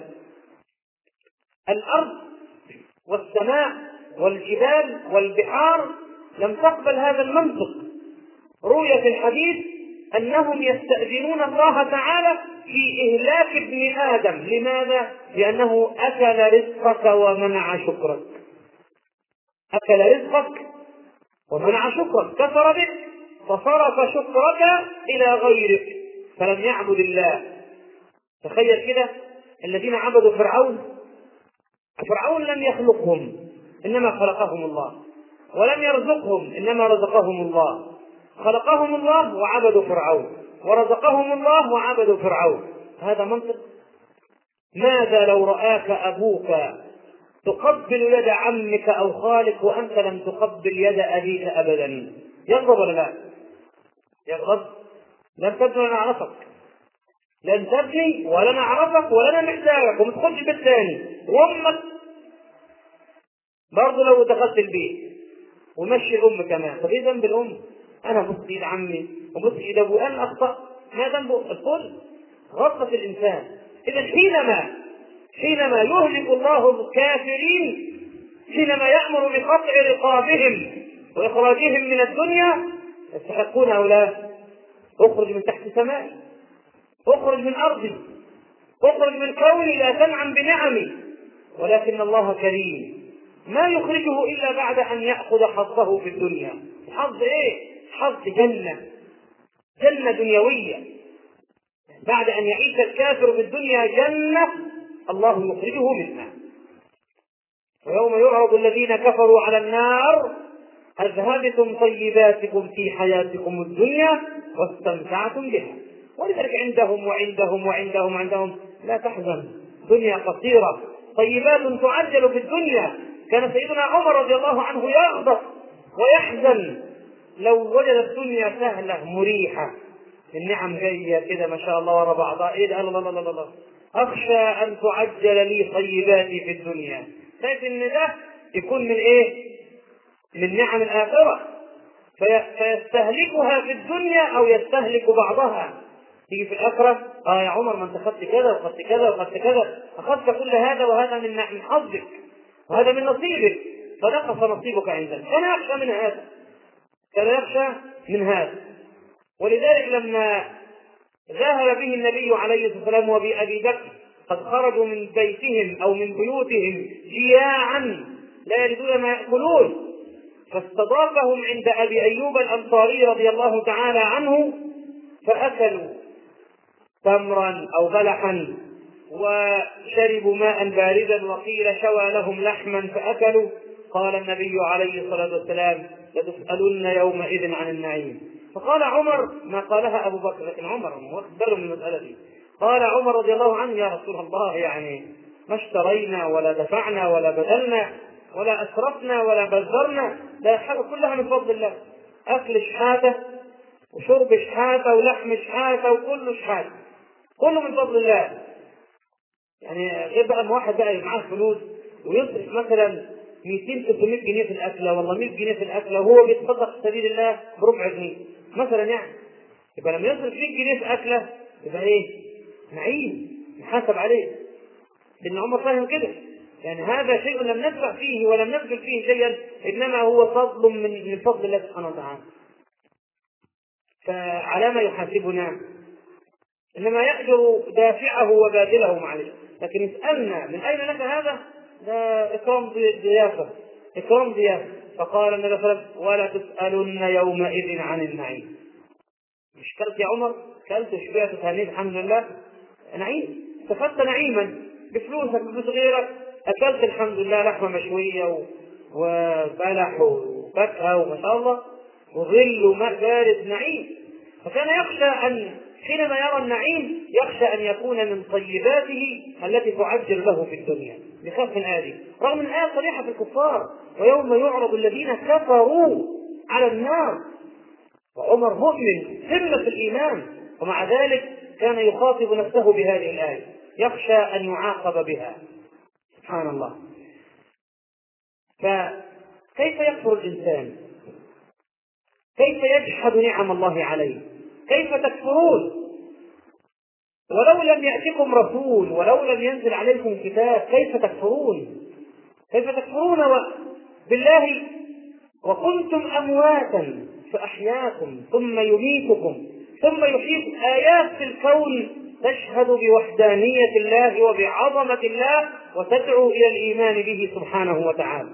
الأرض والسماء والجبال والبحار لم تقبل هذا المنطق. روي في الحديث أنهم يستأذنون الله تعالى في إهلاك ابن آدم. لماذا؟ لأنه أكل رزقك ومنع شكرك، أكل رزقك ومنع شكرك، كفر بك فصرف شكرك إلى غيرك فلم يعبد الله. تخيل كده الذين عبدوا فرعون، فرعون لم يخلقهم إنما خلقهم الله، ولم يرزقهم إنما رزقهم الله. خلقهم الله وعبدوا فرعون، ورزقهم الله وعبدوا فرعون. هذا منطق؟ ماذا لو رآك أبوك تقبل يد عمك أو خالك وأنت لم تقبل يد أبيك أبدا؟ يغضب ولا لا؟ يغضب. لن تبني ولا نعرفك، لن تبني ولا نعرفك ولا محتاجك، وما تخرج بيت ثاني. وأمك برضه لو دخلت البيت ومشي الأم كمان، طب إيه ذنب الأم؟ أنا بص إيد عمي وبص إيد أبوي، أنا أخطأ، ما ذنبه؟ الكل غلطة الإنسان. إذا حينما حينما يهلك الله الكافرين، حينما يأمر بقطع رقابهم وإخراجهم من الدنيا، يستحقون هؤلاء اخرج من تحت سمائي، اخرج من أرضي، اخرج من كوني لا تنعم بنعمي. ولكن الله كريم ما يخرجه إلا بعد أن يأخذ حظه في الدنيا. حظ إيه؟ حظ جنة، جنة دنيوية. بعد أن يعيش الكافر في الدنيا جنة الله يخرجه منها. ويوم يعرض الذين كفروا على النار أذهبتم طيباتكم في حياتكم الدنيا واستمتعتم بها. ولذلك عندهم وعندهم وعندهم عندهم لا تحزن، دنيا قصيرة، طيبات تعجل في الدنيا. كان سيدنا عمر رضي الله عنه يغضب ويحزن لو وجد الدنيا سهلة مريحة، النعم جاية كده ما شاء الله ورا بعضها، إيه ده؟ الله الله الله الله، أخشى أن تعجل لي طيباتي في الدنيا. شايف إن ده يكون من إيه؟ من نعم الآخرة، في فيستهلكها في الدنيا أو يستهلك بعضها. تيجي في الآخرة آه يا عمر ما أنت أخذت كذا وأخذت كذا وأخذت كذا، أخذت كل هذا وهذا من من حظك وهذا من نصيبك، فنقص نصيبك عندنا. كان يخشى من هذا، كان يخشى من هذا. ولذلك لما ذهب به النبي عليه الصلاة والسلام وبأبي بكر قد خرجوا من بيتهم أو من بيوتهم جياعا لا يجدون ما يأكلون، فاستضافهم عند أبي أيوب الأنصاري رضي الله تعالى عنه، فأكلوا تمرا أو بلحا وشربوا ماء باردا، وقيل شوى لهم لحما فأكلوا. قال النبي عليه الصلاة والسلام لتسألن يومئذ عن النعيم. فقال عمر ما قالها أبو بكر، لكن عمر مخبر من المسألة دي. قال عمر رضي الله عنه يا رسول الله يعني ما اشترينا ولا دفعنا ولا بدلنا ولا أسرفنا ولا بذرنا، لا حاجة كلها من فضل الله، أكل شحاتة وشرب شحاتة ولحم شحاتة وكل شحاتة، كله من فضل الله. يعني غير بقى واحد بقى معاه فلوس ويصرف مثلا مئتين ثلاثمائة جنيه في الأكلة والله مئة جنيه في الأكلة وهو بيتصدق في سبيل الله بربع جنيه مثلا، يعني يبقى لما يصرف مئة جنيه في أكلة يبقى إيه؟ نعيم يحاسب عليه. لأن عمر فاهم كده، يعني هذا شيء لم ندفع فيه ولم نبذل فيه شيئا، إنما هو فضل من فضل الله سبحانه وتعالى. فعلى ما يحاسبنا؟ إنما يأجر دافعه وبادله معلش. لكن يسألنا من أين لك هذا؟ ده إكرام ضيافة، إكرام ضيافة. فقال النبي صلى الله عليه وسلم ولا تسألن يومئذ عن النعيم. مش كلت يا عمر؟ كلت وشبعت تهنيت الحمد لله، نعيم، استفدت نعيما بفلوسك بفلوس غيرك، أكلت الحمد لله لحمة مشوية وبلح وفاكهة وما شاء الله وظل وماء بارد، نعيم. فكان يخشى أن حينما يرى النعيم يخشى أن يكون من طيباته التي تعجل له في الدنيا، بخاف من هذه، رغم أن الآية صريحة في الكفار: ويوم يعرض الذين كفروا على النار. وعمر مؤمن قمة الإيمان، ومع ذلك كان يخاطب نفسه بهذه الآية، يخشى أن يعاقب بها. سبحان الله. فكيف يكفر الإنسان؟ كيف يجحد نعم الله عليه؟ كيف تكفرون ولو لم يأتكم رسول ولو لم ينزل عليكم كتاب؟ كيف تكفرون؟ كيف تكفرون و... بالله وكنتم أمواتا فأحياكم ثم يميتكم ثم يحييكم. آيات في الكون تشهد بوحدانية الله وبعظمة الله وتدعو إلى الإيمان به سبحانه وتعالى.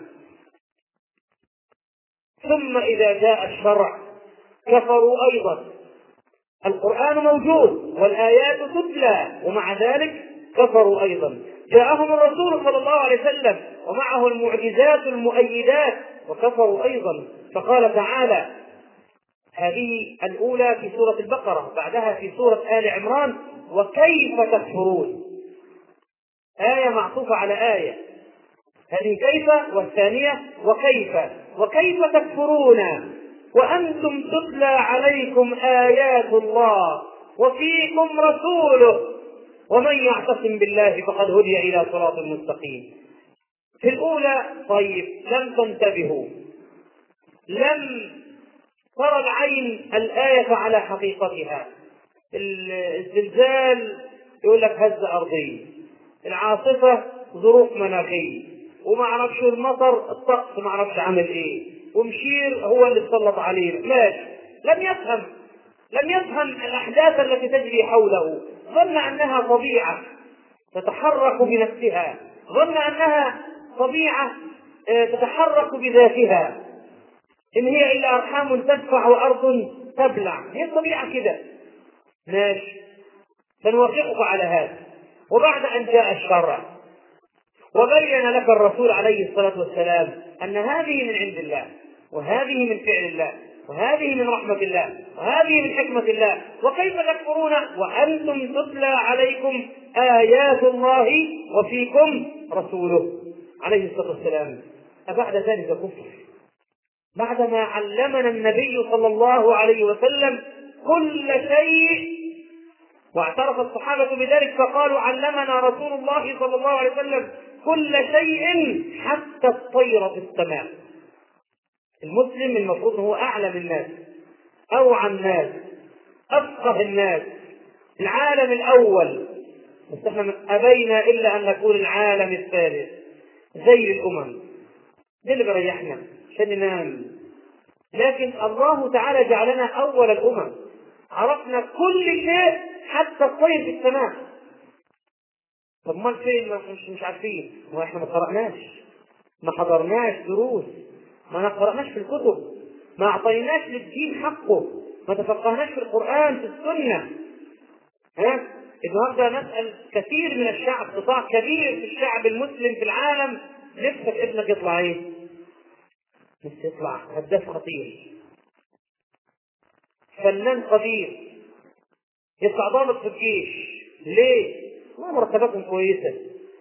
ثم إذا جاء الشرع كفروا أيضا. القرآن موجود والآيات تتلى ومع ذلك كفروا أيضا. جاءهم الرسول صلى الله عليه وسلم ومعه المعجزات المؤيدات وكفروا أيضا. فقال تعالى، هذه الأولى في سورة البقرة، بعدها في سورة آل عمران: وكيف تكفرون. آية معطوفة على آية، هذه كيف، والثانية وكيف. وكيف تكفرون وأنتم تتلى عليكم آيات الله وفيكم رسوله ومن يعتصم بالله فقد هدي إلى صراط مستقيم. في الأولى طيب لم تنتبهوا، لم ترى العين الآية على حقيقتها. الزلزال يقول لك هزة أرضية، العاصفة ظروف مناخية، وما عرفش المطر الطقس ما عرفش عمل ايه، ومشير هو اللي اتسلط عليه. ماشي، لم يفهم لم يفهم الأحداث التي تجري حوله، ظن أنها طبيعة تتحرك بنفسها، ظن أنها طبيعة تتحرك بذاتها، إن هي إلا أرحام تدفع وأرض تبلع، هي الطبيعة كده. ماشي، سنوافقك على هذا. وبعد أن جاء الشرع وبين لك الرسول عليه الصلاة والسلام أن هذه من عند الله، وهذه من فعل الله، وهذه من رحمة الله، وهذه من حكمة الله، وكيف تكفرون وأنتم تتلى عليكم آيات الله وفيكم رسوله عليه الصلاة والسلام. أبعد ذلك كفر؟ بعدما علمنا النبي صلى الله عليه وسلم كل شيء واعترف الصحابة بذلك فقالوا علمنا رسول الله صلى الله عليه وسلم كل شيء حتى الطير في السماء. المسلم المفروض هو أعلم الناس، أوعى الناس، أفقه الناس، العالم الأول، بس احنا أبينا إلا أن نكون العالم الثالث زي الأمم. ده اللي بريحنا عشان ننام. لكن الله تعالى جعلنا أول الأمم، عرفنا كل شيء حتى الطير في السماء. طب ما فين؟ مش مش عارفين، ما احنا ما قرأناش، ما حضرناش دروس، ما نقرأناش في الكتب، ما أعطيناش للدين حقه، ما تفقهناش في القرآن في السنة. ها؟ النهارده نسأل كثير من الشعب، قطاع كبير في الشعب المسلم في العالم: نفسك ابنك يطلع ايه؟ نفسه يطلع هداف خطير، فنان قدير، يطلع ضابط في الجيش. ليه؟ ما مرتباتهم كويسة.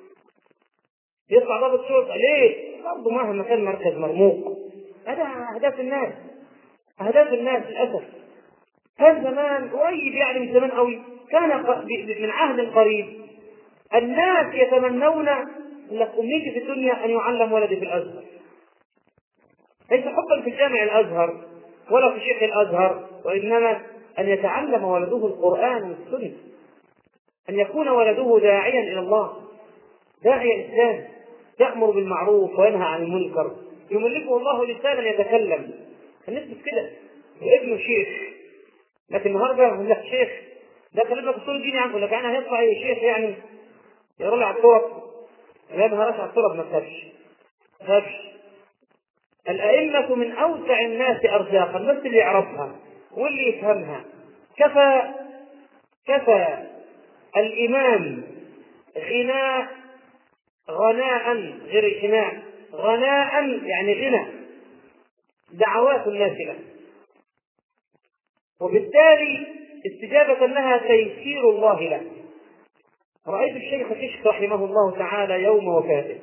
يطلع ضابط شرطة. ليه؟ برضه مهما كان مركز مرموق. هذا أهداف الناس، أهداف الناس للأسف. كان زمان قريب، يعني من زمان قوي، كان من عهد قريب الناس يتمنون لك أمنيتي في الدنيا أن يعلم ولدي في الأزهر، ليس حبا في جامع الأزهر ولا في شيخ الأزهر، وإنما أن يتعلم ولده القرآن والسنة، أن يكون ولده داعيا إلى الله، داعيا إسلام، يأمر بالمعروف وينهى عن المنكر، يملكه الله لسانا يتكلم. الناس كده، وابنه شيخ. لكن النهارده يقول لك شيخ ده كلمة اصول الدين، عنه لك انا هيطلع ايه شيخ؟ يعني يرى على الطرق، لا ما على الطرق، ما تخافش تخافش. الأئمة من أوسع الناس أرزاقا، الناس اللي يعرفها واللي يفهمها. كفى كفى الإمام غناء غناء غير غناء غناء يعني غنى دعوات الناس له. وبالتالي استجابة لها تيسير الله له. رأيت الشيخ كشك رحمه الله تعالى يوم وفاته،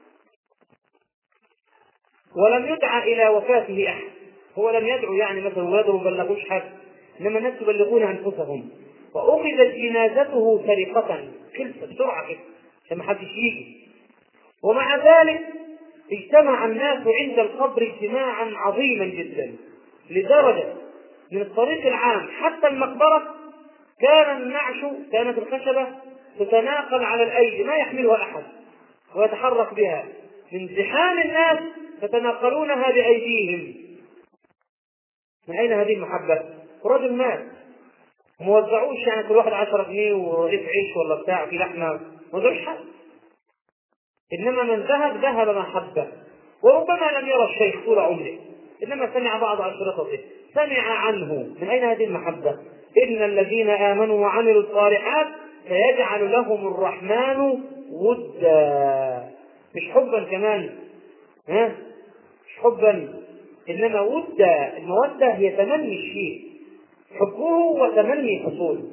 ولم يدعى إلى وفاته أحد، هو لم يدعو يعني مثلا ولاده ما بلغوش حد، إنما الناس يبلغون أنفسهم، وأخذت جنازته سرقة خلصة بسرعة كده عشان ما حدش يجي. ومع ذلك اجتمع الناس عند القبر اجتماعا عظيما جدا، لدرجة من الطريق العام حتى المقبرة كان النعش، كانت الخشبة تتناقل على الأيدي ما يحملها أحد ويتحرك بها، من زحام الناس يتناقلونها بأيديهم. من أين هذه المحبة؟ رجل مات موزعوش يعني كل واحد عشرة جنيه ورغيف عيش ولا بتاع في لحمة، موزعوش حد، إنما من ذهب ذهب محبة. وربما لم يرى الشيخ طول عمره، إنما سمع بعض أشرطته، سمع عنه. من أين هذه المحبة؟ إن الذين آمنوا وعملوا الصالحات سيجعل لهم الرحمن ودا، مش حبا كمان، ها؟ مش حبا، إنما ودا. المودة هي تمني الشيء، حبه وتمني حصوله.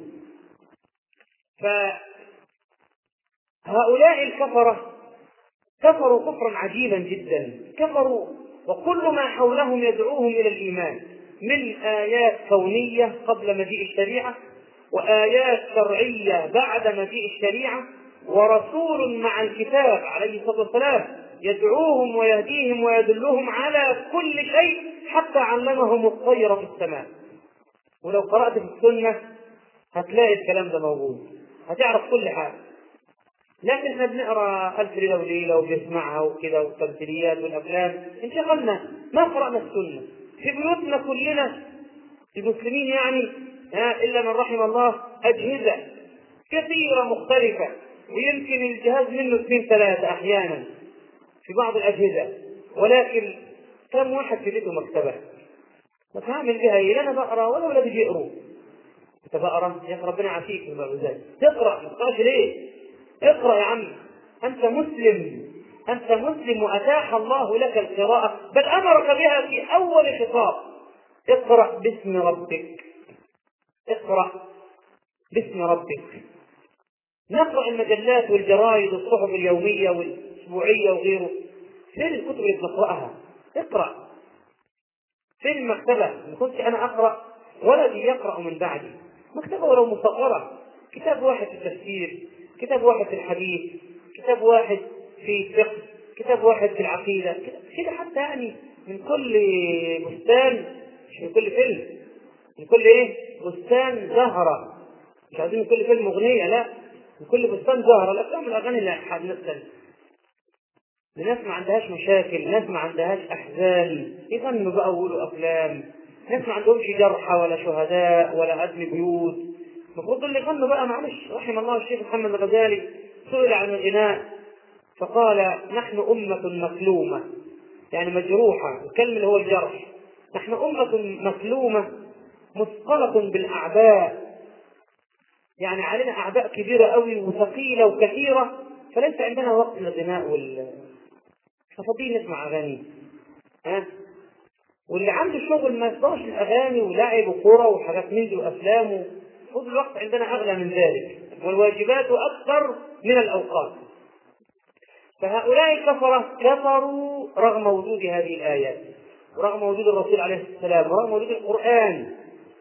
فهؤلاء الكفرة كفروا كفرا عجيبا جدا، كفروا وكل ما حولهم يدعوهم إلى الإيمان من آيات كونية قبل مجيء الشريعة، وآيات شرعية بعد مجيء الشريعة، ورسول مع الكتاب عليه الصلاة والسلام يدعوهم ويهديهم ويدلهم على كل شيء، حتى علمهم الطير في السماء. ولو قرأت في السنة هتلاقي الكلام ده موجود، هتعرف كل حاجة. لكن احنا بنقرا ألف ليلة وليلة وبنسمعها وكده والتمثيليات والأفلام، انشغلنا ما قرأنا السنة. في بيوتنا كلنا المسلمين يعني إلا من رحم الله أجهزة كثيرة مختلفة، ويمكن الجهاز منه اثنين ثلاثة أحيانا في بعض الأجهزة، ولكن كم واحد في بيته مكتبة؟ بس هعمل بها ايه؟ لا انا بقرا ولا ولا بيجي يقروا. انت بقرا يا اخي ربنا يعافيك من المعوذات، تقرا ما تقراش ليه؟ اقرا يا عم، انت مسلم، انت مسلم واتاح الله لك القراءه، بل امرك بها في اول خطاب. اقرا باسم ربك، اقرا باسم ربك. نقرا المجلات والجرائد والصحف اليوميه والاسبوعيه وغيره، فين الكتب اللي بنقراها؟ اقرا. فين المكتبة؟ ما كنتش أنا أقرأ ولدي يقرأ من بعدي، مكتبة ولو مصغرة، كتاب واحد في التفسير، كتاب واحد في الحديث، كتاب واحد في الفقه، كتاب واحد في العقيدة، كده حتى يعني من كل بستان، مش من كل فيلم، من كل إيه؟ بستان زهرة، مش عايزين من كل فيلم أغنية، لا، من كل بستان زهرة. الأفلام والأغاني اللي حد نفسنا الناس ما عندهاش مشاكل، ناس ما عندهاش أحزان، يغنوا بقى ويقولوا أفلام، ناس ما عندهمش جرحى ولا شهداء ولا هدم بيوت، المفروض اللي يغنوا بقى. معلش، رحم الله الشيخ محمد الغزالي سئل عن الغناء فقال: نحن أمة مكلومة، يعني مجروحة، الكلمة اللي هو الجرح، نحن أمة مكلومة مثقلة بالأعباء، يعني علينا أعباء كبيرة قوي وثقيلة وكثيرة، فليس عندنا وقت للغناء وال ففضيل نسمع أغاني، ها؟ واللي عنده شغل ما يصدرش الأغاني ولعب وكورة وحاجات من دي وأفلام، خذ الوقت عندنا أغلى من ذلك، والواجبات أكثر من الأوقات. فهؤلاء الكفرة كفروا رغم وجود هذه الآيات، ورغم وجود الرسول عليه السلام، ورغم وجود القرآن،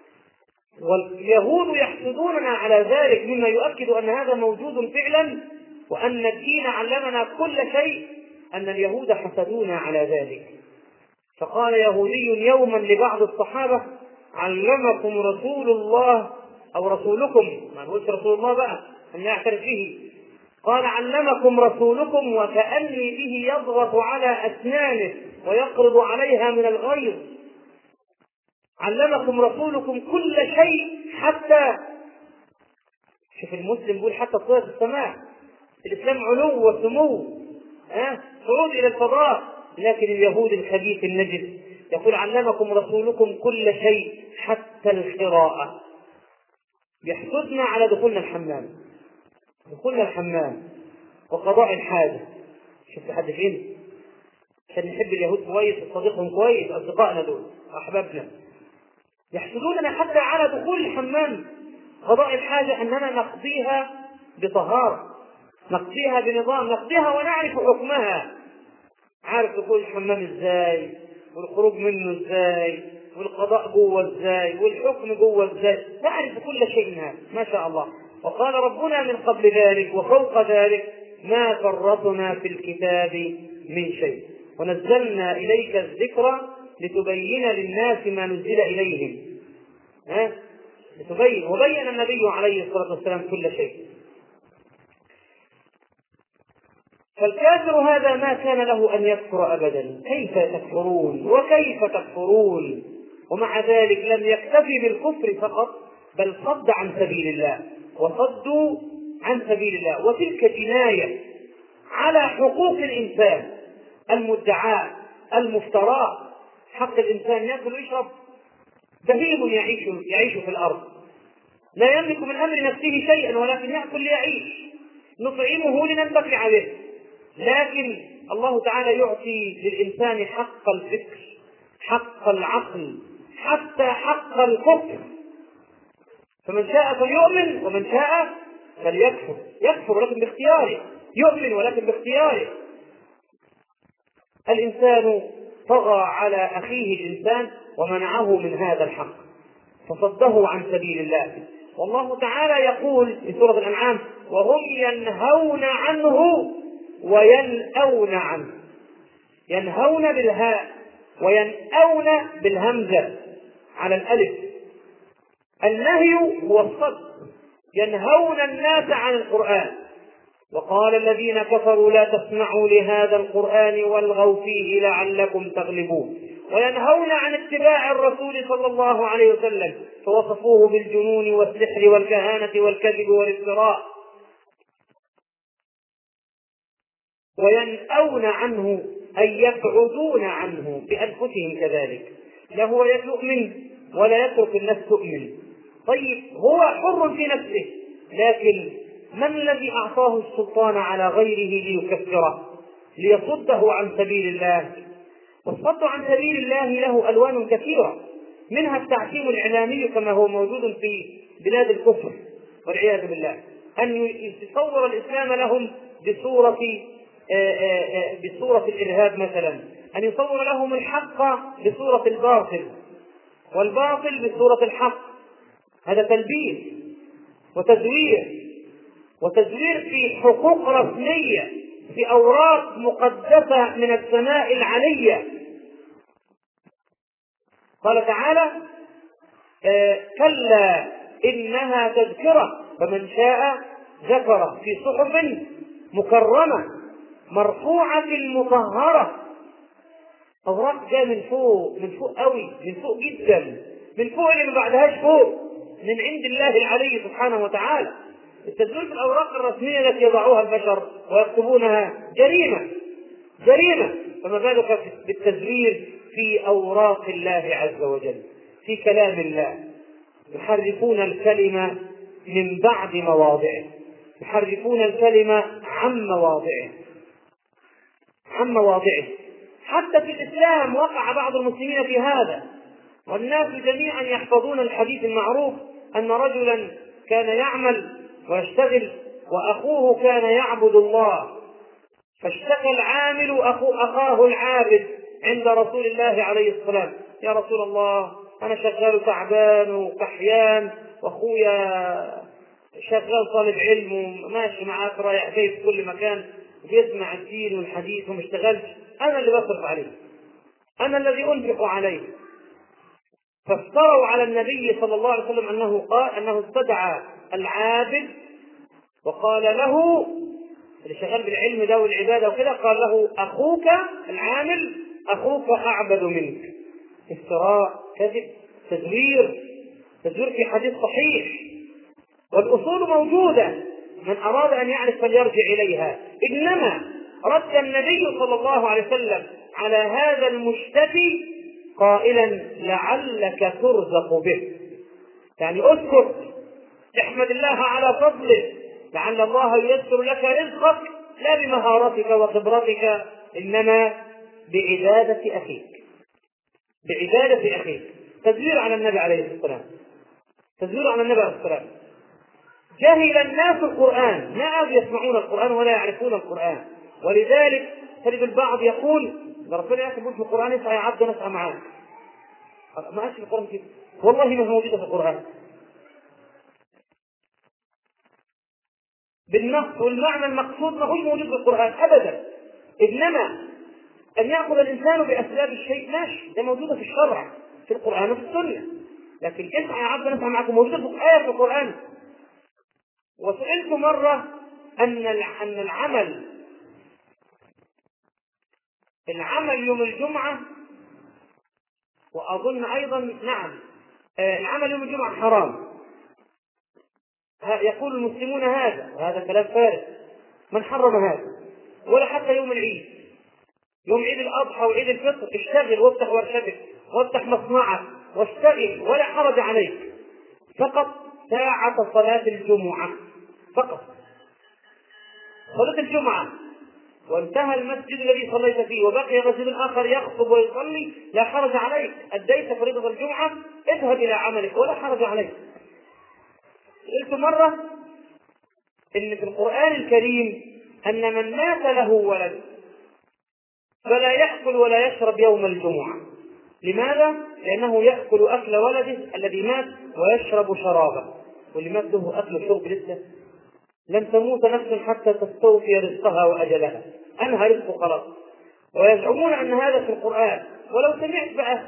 واليهود يحسدوننا على ذلك، مما يؤكد أن هذا موجود فعلا، وأن الدين علمنا كل شيء، أن اليهود حسدونا على ذلك. فقال يهودي يوما لبعض الصحابة: علمكم رسول الله أو رسولكم، ما نقولش رسول الله بقى أن يعترف به، قال: علمكم رسولكم وكأني به يضغط على أسنانه ويقرض عليها من الغيظ. علمكم رسولكم كل شيء، حتى شوف المسلم يقول حتى صورة السماء، الإسلام علو وسمو، أه؟ صعود إلى الفضاء. لكن اليهود الخبيث النجس يقول: علمكم رسولكم كل شيء حتى القراءة. يحسدنا على دخولنا الحمام، دخولنا الحمام وقضاء الحاجة. شوف حد فين عشان نحب اليهود كويس وصديقهم كويس، أصدقائنا دول أحبابنا، يحسدوننا حتى على دخول الحمام، قضاء الحاجة أننا نقضيها بطهارة، نقضيها بنظام، نقضيها ونعرف حكمها، عارف دخول الحمام ازاي والخروج منه ازاي والقضاء جوه ازاي والحكم جوه ازاي، نعرف كل شيء منها ما شاء الله. وقال ربنا من قبل ذلك وفوق ذلك: ما فرطنا في الكتاب من شيء، ونزلنا إليك الذكر لتبين للناس ما نزل إليهم. ها؟ لتبين، وبين النبي عليه الصلاة والسلام كل شيء. فالكافر هذا ما كان له أن يكفر أبدا. كيف تكفرون وكيف تكفرون؟ ومع ذلك لم يكتفي بالكفر فقط، بل صد عن سبيل الله، وصدوا عن سبيل الله، وتلك جناية على حقوق الإنسان المدعاة المفتراء. حق الإنسان يأكل ويشرب، بهيم يعيش يعيش في الأرض، لا يملك من أمر نفسه شيئا ولكن يأكل ليعيش، نطعمه لننتفع به. لكن الله تعالى يعطي للإنسان حق الفكر، حق العقل، حتى حق الكفر. فمن شاء فليؤمن ومن شاء فليكفر، يكفر ولكن باختياره، يؤمن ولكن باختياره. الإنسان طغى على أخيه الإنسان ومنعه من هذا الحق، فصده عن سبيل الله. والله تعالى يقول في سورة الأنعام: وهم ينهون عنه وينأون عنه. ينهون بالهاء وينأون بالهمزة على الألف. النهي هو الصد، ينهون الناس عن القرآن. وقال الذين كفروا: لا تسمعوا لهذا القرآن والغوا فيه لعلكم تغلبون. وينهون عن اتباع الرسول صلى الله عليه وسلم، فوصفوه بالجنون والسحر والكهانة والكذب والافتراء. وينأون عنه أي يبعدون عنه بأنفسهم كذلك. لا هو يؤمن ولا يترك الناس تؤمن. طيب هو حر في نفسه، لكن من الذي أعطاه السلطان على غيره ليكفره ليصده عن سبيل الله؟ والصد عن سبيل الله له ألوان كثيرة، منها التعتيم الإعلامي كما هو موجود في بلاد الكفر والعياذ بالله، أن يتصور الإسلام لهم بصورة بصورة الإرهاب مثلا، أن يصور لهم الحق بصورة الباطل والباطل بصورة الحق. هذا تلبيس وتزوير، وتزوير في حقوق رسمية، في أوراق مقدسة من السماء العلية. قال تعالى: آه كلا إنها تذكرة فمن شاء ذكره في صحف مكرمة مرفوعة مطهرة. أوراق جاء من فوق، من فوق قوي، من فوق جدا، من فوق اللي ما بعدهاش فوق، من عند الله العلي سبحانه وتعالى. التزوير في الأوراق الرسمية التي يضعوها البشر ويكتبونها جريمة جريمة، فما بالك بالتزوير في أوراق الله عز وجل، في كلام الله. يحرفون الكلمة من بعد مواضعه، يحرفون الكلمة عن مواضعه عن مواضعه. حتى في الإسلام وقع بعض المسلمين في هذا، والناس جميعا يحفظون الحديث المعروف أن رجلا كان يعمل ويشتغل وأخوه كان يعبد الله، فاشتكى العامل أخو أخاه العابد عند رسول الله عليه السلام: يا رسول الله، أنا شغال تعبان وكحيان، وأخويا شغال طالب علم وماشي معاك رايح جاي في كل مكان وبيسمع الدين والحديث وما اشتغلش، أنا اللي بصرف عليه، أنا الذي أنفق عليه. فافتروا على النبي صلى الله عليه وسلم أنه قال أنه استدعى العابد وقال له، اللي شغال بالعلم ده والعبادة وكده، قال له: أخوك العامل أخوك أعبد منك. افتراء، كذب، تزوير، تزوير في حديث صحيح، والأصول موجودة، من أراد أن يعرف فليرجع إليها. إنما رد النبي صلى الله عليه وسلم على هذا المشتكي قائلا: لعلك ترزق به، يعني اسكت، احمد الله على فضله، لعل الله ييسر لك رزقك، لا بمهارتك وخبرتك، إنما بعبادة أخيك، بعبادة أخيك. تزوير على النبي عليه الصلاة والسلام، تزوير على النبي عليه الصلاة والسلام. جهل الناس القرآن، ما عادوا يسمعون القرآن ولا يعرفون القرآن، ولذلك تجد البعض يقول ربنا يكتب في القرآن اسعى يا عبد نسعى معاك. ما أشوف القرآن كده، والله ما هو موجودة في القرآن بالنص والمعنى المقصود، ما هو موجود في القرآن أبدا. إنما أن يأخذ الإنسان بأسباب الشيء ماشي، ده موجودة في الشرع في القرآن وفي السنة، لكن اسعى يا عبد نسعى معاكم موجودة في آية في القرآن. وسئلت مرة أن أن العمل العمل يوم الجمعة، وأظن أيضا نعم العمل يوم الجمعة حرام، يقول المسلمون هذا، وهذا كلام فارغ. من حرم هذا؟ ولا حتى يوم العيد، يوم عيد الأضحى وعيد الفطر اشتغل وافتح ورشتك وافتح مصنعك واشتغل ولا حرج عليك، فقط ساعة صلاة الجمعة، فقط صلاة الجمعة، وانتهى المسجد الذي صليت فيه وبقي مسجد آخر يخطب ويصلي، لا حرج عليك، أديت فريضة الجمعة، اذهب إلى عملك ولا حرج عليك. قلت مرة إن في القرآن الكريم أن من مات له ولد فلا يأكل ولا يشرب يوم الجمعة. لماذا؟ لأنه يأكل أكل ولده الذي مات ويشرب شرابه، واللي مات له أكل وشرب لسه. لن تموت نفس حتى تستوفي رزقها وأجلها، أنهى رزقه خلاص. ويزعمون أن هذا في القرآن. ولو سمعت بقى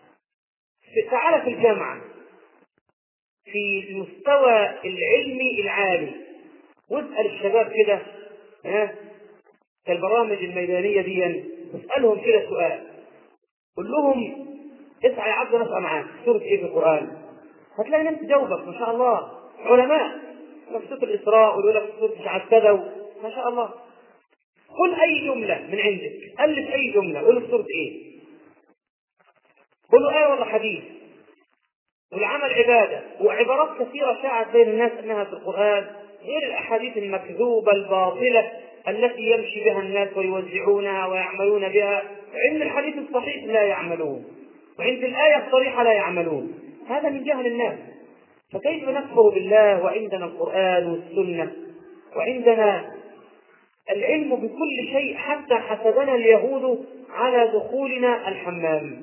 تعال في الجامعة في المستوى العلمي العالي واسأل الشباب كده، ها كالبرامج الميدانية دي، اسألهم كده سؤال، قل لهم اسعى يا عبد نسعى معاك سورة ايه في القرآن، هتلاقي ناس تجاوبك ما شاء الله، علماء في سورة الإسراء ويقول لك سورة مش عارف كذا ما شاء الله. قل أي جملة من عندك، ألف أي جملة، قل سورة ايه، قلوا آية ولا حديث، والعمل عبادة، وعبارات كثيرة شاعت بين الناس أنها في القرآن، غير الأحاديث المكذوبة الباطلة التي يمشي بها الناس ويوزعونها ويعملون بها، وعند الحديث الصحيح لا يعملون، وعند الآية الصريحة لا يعملون. هذا من جهل الناس. فكيف نكفر بالله وعندنا القرآن والسنة وعندنا العلم بكل شيء، حتى حسدنا اليهود على دخولنا الحمام؟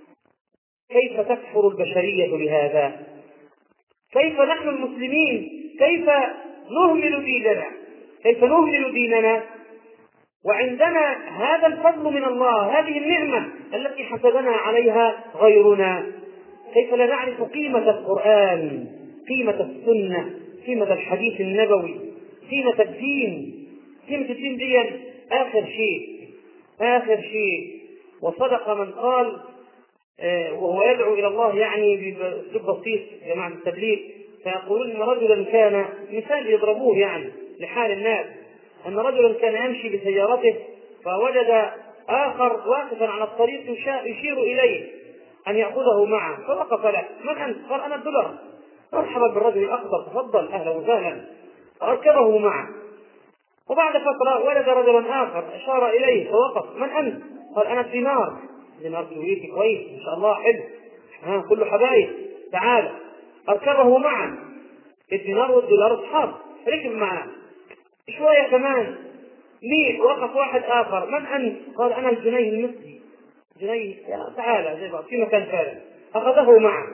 كيف تكفر البشرية بهذا؟ كيف نحن المسلمين كيف نهمل ديننا، كيف نهمل ديننا وعندنا هذا الفضل من الله، هذه النعمة التي حسبنا عليها غيرنا؟ كيف لا نعرف قيمة القرآن، قيمة السنة، قيمة الحديث النبوي، قيمة الدين؟ قيمة الدين دي آخر شيء، آخر شيء. وصدق من قال وهو يدعو إلى الله يعني بأسلوب بسيط جماعة التبليغ، فيقولون أن رجلا كان، مثال يضربوه يعني لحال الناس، أن رجلا كان يمشي بسيارته فوجد آخر واقفا على الطريق يشير إليه أن يأخذه معه، فوقف له. من أنت؟ قال أنا الدولار. مرحبا بالرجل الأخضر، تفضل أهلا وسهلا، ركبه معه. وبعد فترة ولد رجلا آخر أشار إليه فوقف. من أنت؟ قال أنا الدينار. دينار كويتي كويس إن شاء الله حلو، ها كله حبايب، تعال. أركبه معه، الدينار والدولار أصحاب، ركب معه. شوية كمان مين؟ وقف واحد آخر. من أنت؟ قال أنا الجنيه المصري. جنيه، يا تعال زي بعض في مكان ثالث، أخذه معه.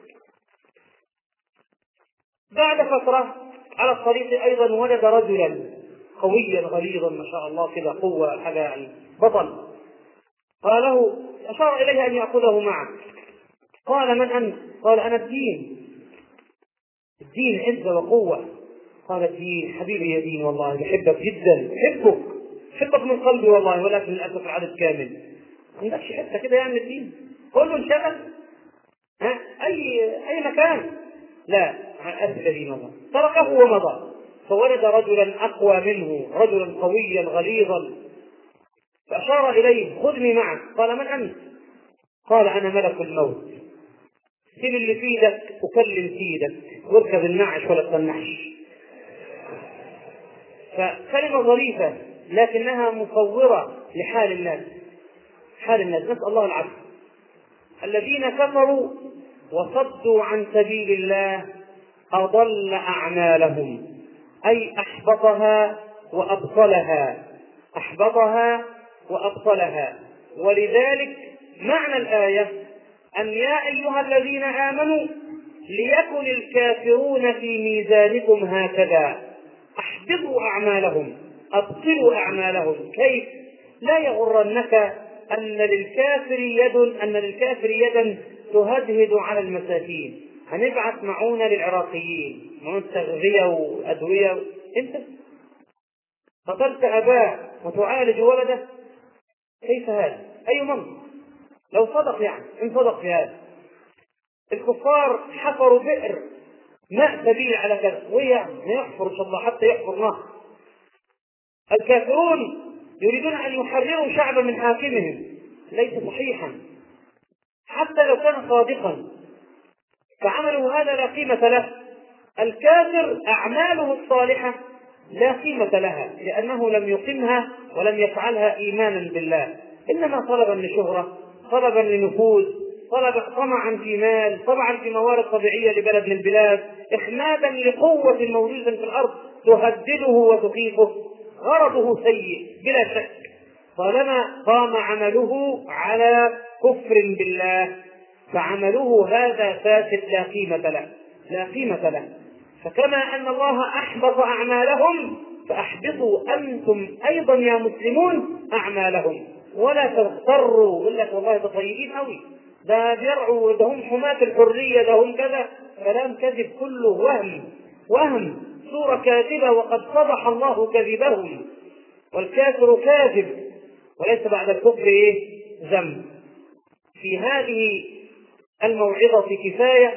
بعد فترة على الطريق أيضا وجد رجلا قويا غليظا ما شاء الله كذا، قوة حاجة يعني بطل. قال له، أشار إليه أن يأخذه معه. قال من أنت؟ قال أنا الدين. الدين عزة وقوة. قال الدين حبيبي يا دين، والله بحبك جدا، بحبك بحبك من قلبي والله، ولكن للأسف العدد كامل. ما عندكش حتة كده يعني الدين؟ قل له انشغل، ها أي أي مكان، لا أسف دين والله. تركه ومضى، فولد رجلا أقوى منه، رجلا قويا غليظا، فأشار إليه خذني معك. قال من أنت؟ قال أنا ملك الموت، سيب اللي في ايدك وكلم سيدك واركب النعش ولا تنحش. فكلمة ظريفة لكنها مصورة لحال الناس، حال الناس، نسأل الله العافية. الذين كفروا وصدوا عن سبيل الله أضل أعمالهم، أي أحبطها وأبطلها، أحبطها وأبطلها. ولذلك معنى الآية أن يا أيها الذين آمنوا ليكن الكافرون في ميزانكم هكذا، أحبطوا أعمالهم، أبطلوا أعمالهم. كيف؟ لا يغرنك أن للكافر يد أن للكافر يدا تهدهد على المساكين. هنبعث معونة للعراقيين، معونة تغذية وأدوية، أنت قتلت أباه وتعالج ولده؟ كيف هذا؟ أي منطق؟ لو صدق يعني، إن صدق في هذا. الكفار حفروا بئر ماء سبيل على كذا، ويعني يحفر إن شاء الله حتى يحفر نهر. الكافرون يريدون أن يحرروا شعبا من حاكمهم، ليس صحيحا حتى لو كان صادقا، فعملوا هذا لا قيمة له. الكافر أعماله الصالحة لا قيمة لها، لأنه لم يقمها ولم يفعلها إيمانا بالله، إنما طلبا لشهرة، طلبا لنفوذ، طلبا طمعا في مال، طمعا في موارد طبيعية لبلد من البلاد، إخمادا لقوة موجودة في الأرض تهدده وتخيفه. غرضه سيء بلا شك، طالما قام عمله على كفر بالله فعمله هذا فاسد لا قيمة له، لا قيمة له. فكما أن الله أحبط أعمالهم فأحبطوا أنتم أيضا يا مسلمون أعمالهم، ولا تغتروا يقول لك والله ده طيبين قوي، ده بيرعوا، ده هم حماة الحرية، ده هم كذا. كلام كذب كله، وهم وهم صورة كاذبة، وقد فضح الله كذبهم. والكافر كاذب وليس بعد الكفر ايه؟ ذنب. في هذه الموعظة كفاية،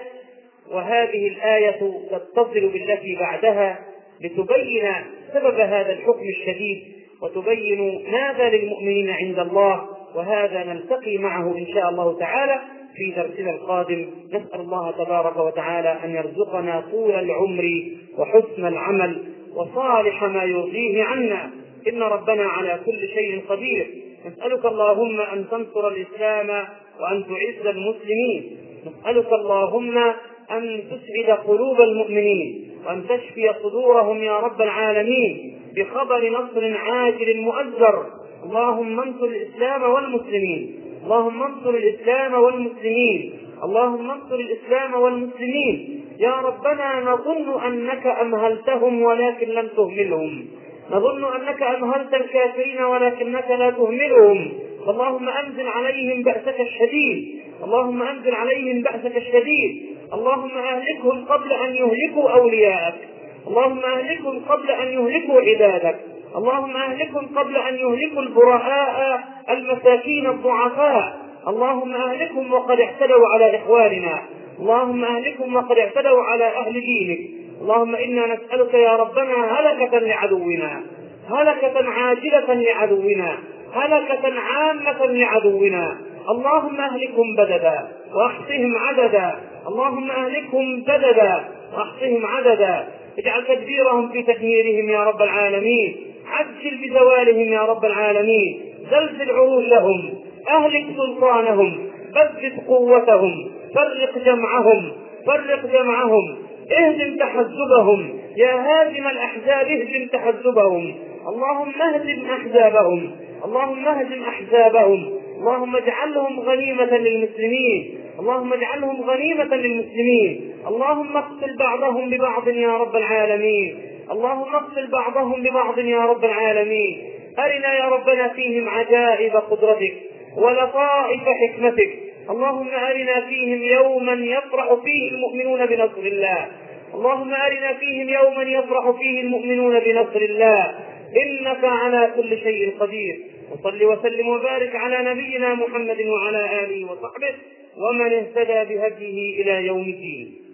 وهذه الآية تتصل بالتي بعدها لتبين سبب هذا الحكم الشديد وتبين ماذا للمؤمنين عند الله، وهذا نلتقي معه إن شاء الله تعالى في درسنا القادم. نسأل الله تبارك وتعالى أن يرزقنا طول العمر وحسن العمل وصالح ما يرضيه عنا، إن ربنا على كل شيء قدير. نسألك اللهم أن تنصر الإسلام وأن تعز المسلمين، نسألك اللهم أن تسعد قلوب المؤمنين وأن تشفي صدورهم يا رب العالمين بخبر نصر عاجل مؤزر. اللهم انصر الإسلام والمسلمين، اللهم انصر الإسلام والمسلمين، اللهم انصر الإسلام والمسلمين. يا ربنا نظن أنك أمهلتهم ولكن لم تهملهم، نظن أنك أمهلت الكافرين ولكنك لا تهملهم. اللهم أنزل عليهم بأسك الشديد، اللهم أنزل عليهم بأسك الشديد. اللهم أهلكهم قبل أن يهلكوا أولياءك، اللهم أهلكهم قبل أن يهلكوا عبادك، اللهم أهلكهم قبل أن يهلكوا البرهاء المساكين الضعفاء، اللهم أهلكهم وقد اعتدوا على إخواننا، اللهم أهلكهم وقد اعتدوا على أهل دينك. اللهم إنا نسألك يا ربنا هلكة لعدونا، هلكة عاجلة لعدونا، هلكة عامة لعدونا. اللهم أهلكهم بددا وأحصهم عددا، اللهم أهلكهم بددا وأحصهم عددا. اجعل تدبيرهم في تدميرهم يا رب العالمين، عجل بزوالهم يا رب العالمين، زلزل عروشهم، أهلك سلطانهم، بث قوتهم، فرق جمعهم، فرق جمعهم، اهزم تحزبهم يا هازم الأحزاب، اهزم تحزبهم. اللهم اهزم أحزابهم، اللهم اهزم أحزابهم، اللهم اجعلهم غنيمة للمسلمين، اللهم اجعلهم غنيمة للمسلمين. اللهم اقتل بعضهم ببعض يا رب العالمين، اللهم اقتل بعضهم ببعض يا رب العالمين. أرنا يا ربنا فيهم عجائب قدرتك ولطائف حكمتك. اللهم أرنا فيهم يوما يفرح فيه المؤمنون بنصر الله، اللهم أرنا فيهم يوما يفرح فيه المؤمنون بنصر الله، إنك على كل شيء قدير. وصل وسلم وبارك على نبينا محمد وعلى آله وصحبه ومن اهتدى بهديه إلى يوم الدين.